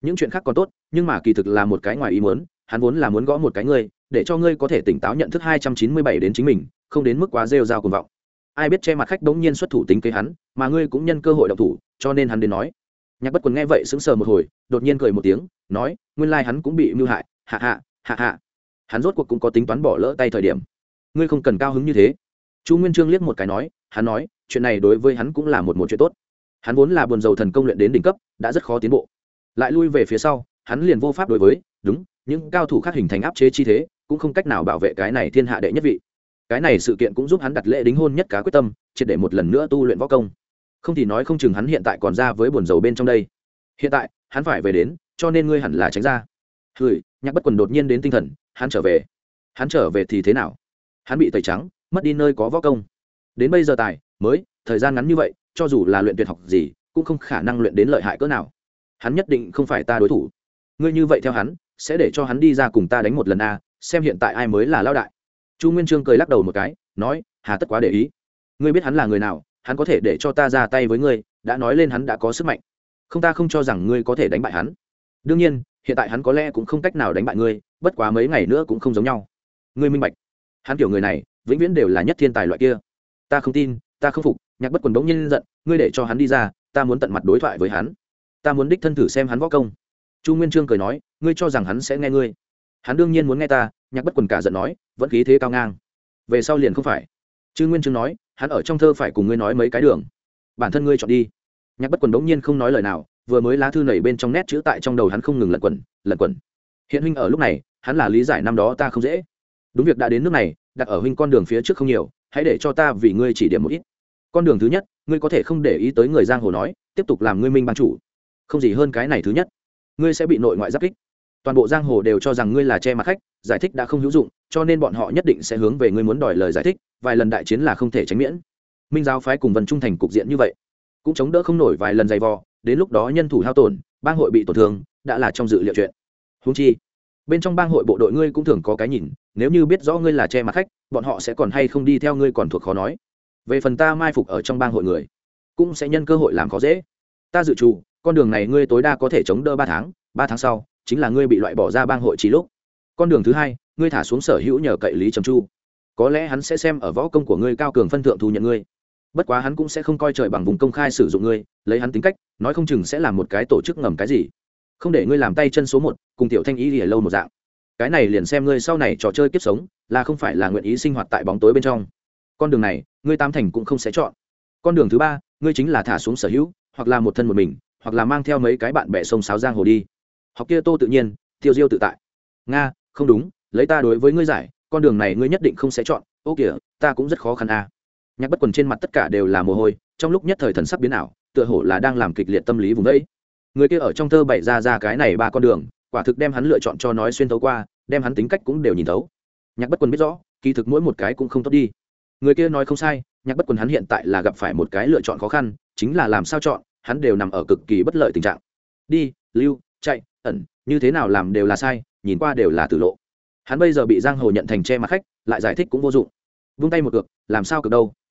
những chuyện khác còn tốt nhưng mà kỳ thực là một cái ngoài ý muốn, hắn vốn là muốn gõ một cái ngươi để cho ngươi có thể tỉnh táo nhận thức hai trăm chín mươi bảy đến chính mình, không đến mức quá rêu rao cuồng vọng. Ai biết che mặt khách bỗng nhiên xuất thủ tính kế hắn, mà ngươi cũng nhân cơ hội động thủ, cho nên hắn đến nói. Nhạc Bất Quần nghe vậy sững sờ một hồi, đột nhiên cười một tiếng, nói, nguyên lai hắn cũng bị mưu hại, hạ hạ, hạ hạ. Hắn rốt cuộc cũng có tính toán bỏ lỡ tay thời điểm. Ngươi không cần cao hứng như thế. Chu Nguyên Chương liếc một cái nói, hắn nói, chuyện này đối với hắn cũng là một một chuyện tốt. Hắn vốn là buồn dầu thần công luyện đến đỉnh cấp, đã rất khó tiến bộ. Lại lui về phía sau, hắn liền vô pháp đối với, đúng, những cao thủ khác hình thành áp chế chi thế, cũng không cách nào bảo vệ cái này thiên hạ đệ nhất vị. Cái này sự kiện cũng giúp hắn đặt lễ đính hôn nhất cá quyết tâm, triệt để một lần nữa tu luyện võ công. Không thì nói không chừng hắn hiện tại còn ra với buồn dầu bên trong đây. Hiện tại, hắn phải về đến, cho nên ngươi hẳn là tránh ra. Hửi, Nhạc Bất Quần đột nhiên đến tinh thần, hắn trở về. Hắn trở về thì thế nào? Hắn bị tẩy trắng, mất đi nơi có võ công. Đến bây giờ tài mới, thời gian ngắn như vậy, cho dù là luyện tuyệt học gì, cũng không khả năng luyện đến lợi hại cỡ nào. Hắn nhất định không phải ta đối thủ. Ngươi như vậy theo hắn, sẽ để cho hắn đi ra cùng ta đánh một lần a, xem hiện tại ai mới là lão đại. Chu Nguyên Chương cười lắc đầu một cái, nói, hà tất quá để ý. Ngươi biết hắn là người nào, hắn có thể để cho ta ra tay với ngươi, đã nói lên hắn đã có sức mạnh. Không, ta không cho rằng ngươi có thể đánh bại hắn. Đương nhiên, hiện tại hắn có lẽ cũng không cách nào đánh bại ngươi, bất quá mấy ngày nữa cũng không giống nhau. Ngươi minh bạch, hắn kiểu người này, vĩnh viễn đều là nhất thiên tài loại kia. Ta không tin, ta không phục. Nhạc Bất Quần bỗng nhiên giận, ngươi để cho hắn đi ra, ta muốn tận mặt đối thoại với hắn. Ta muốn đích thân thử xem hắn võ công. Chu Nguyên Chương cười nói, ngươi cho rằng hắn sẽ nghe ngươi? Hắn đương nhiên muốn nghe ta. Nhạc Bất Quần cả giận nói, vẫn khí thế cao ngang. Về sau liền không phải. Chu Nguyên Chương nói, hắn ở trong thơ phải cùng ngươi nói mấy cái đường, bản thân ngươi chọn đi. Nhạc Bất Quần đống nhiên không nói lời nào, vừa mới lá thư nảy bên trong nét chữ tại trong đầu hắn không ngừng lẩn quẩn, lẩn quẩn. Hiện huynh ở lúc này, hắn là lý giải năm đó ta không dễ. Đúng việc đã đến nước này, đặt ở huynh con đường phía trước không nhiều, hãy để cho ta vì ngươi chỉ điểm một ít. Con đường thứ nhất, ngươi có thể không để ý tới người giang hồ nói, tiếp tục làm ngươi minh ban chủ. Không gì hơn cái này thứ nhất. Ngươi sẽ bị nội ngoại giáp kích. Toàn bộ giang hồ đều cho rằng ngươi là che mặt khách, giải thích đã không hữu dụng, cho nên bọn họ nhất định sẽ hướng về ngươi muốn đòi lời giải thích, vài lần đại chiến là không thể tránh miễn. Minh giáo phái cùng Vân Trung thành cục diện như vậy, cũng chống đỡ không nổi vài lần dày vò, đến lúc đó nhân thủ hao tổn, bang hội bị tổn thương, đã là trong dự liệu chuyện. Huống chi, bên trong bang hội bộ đội ngươi cũng thường có cái nhìn, nếu như biết rõ ngươi là che mặt khách, bọn họ sẽ còn hay không đi theo ngươi còn thuộc khó nói. Về phần ta mai phục ở trong bang hội người, cũng sẽ nhân cơ hội làm khó dễ. Ta dự trù, con đường này ngươi tối đa có thể chống đỡ ba tháng, ba tháng sau, chính là ngươi bị loại bỏ ra bang hội chỉ lúc. Con đường thứ hai, ngươi thả xuống sở hữu nhờ cậy Lý Trầm Chu. Có lẽ hắn sẽ xem ở võ công của ngươi cao cường phân thượng thu nhận ngươi. Bất quá hắn cũng sẽ không coi trời bằng vùng công khai sử dụng ngươi, lấy hắn tính cách, nói không chừng sẽ làm một cái tổ chức ngầm cái gì. Không để ngươi làm tay chân số một, cùng Tiểu Thanh ý lìa lâu một dạng. Cái này liền xem ngươi sau này trò chơi kiếp sống, là không phải là nguyện ý sinh hoạt tại bóng tối bên trong. Con đường này, ngươi tam thành cũng không sẽ chọn. Con đường thứ ba, ngươi chính là thả xuống sở hữu, hoặc là một thân một mình, hoặc là mang theo mấy cái bạn bè sông sáo giang hồ đi. Học kia Tô tự nhiên, tiêu diêu tự tại. Nga, không đúng, lấy ta đối với ngươi giải, con đường này ngươi nhất định không sẽ chọn. Ô kìa, ta cũng rất khó khăn a. Nhạc Bất Quần trên mặt tất cả đều là mồ hôi, trong lúc nhất thời thần sắc biến ảo, tựa hồ là đang làm kịch liệt tâm lý vùng đấy. Người kia ở trong thơ bày ra ra cái này ba con đường, quả thực đem hắn lựa chọn cho nói xuyên thấu qua, đem hắn tính cách cũng đều nhìn thấu. Nhạc Bất Quần biết rõ, kỳ thực mỗi một cái cũng không tốt đi. Người kia nói không sai, Nhạc Bất Quần hắn hiện tại là gặp phải một cái lựa chọn khó khăn, chính là làm sao chọn, hắn đều nằm ở cực kỳ bất lợi tình trạng. Đi, lưu, chạy, ẩn, như thế nào làm đều là sai, nhìn qua đều là tử lộ. Hắn bây giờ bị giang hồ nhận thành che mặt khách, lại giải thích cũng vô dụng. Vung tay một cược, làm sao cược đâu?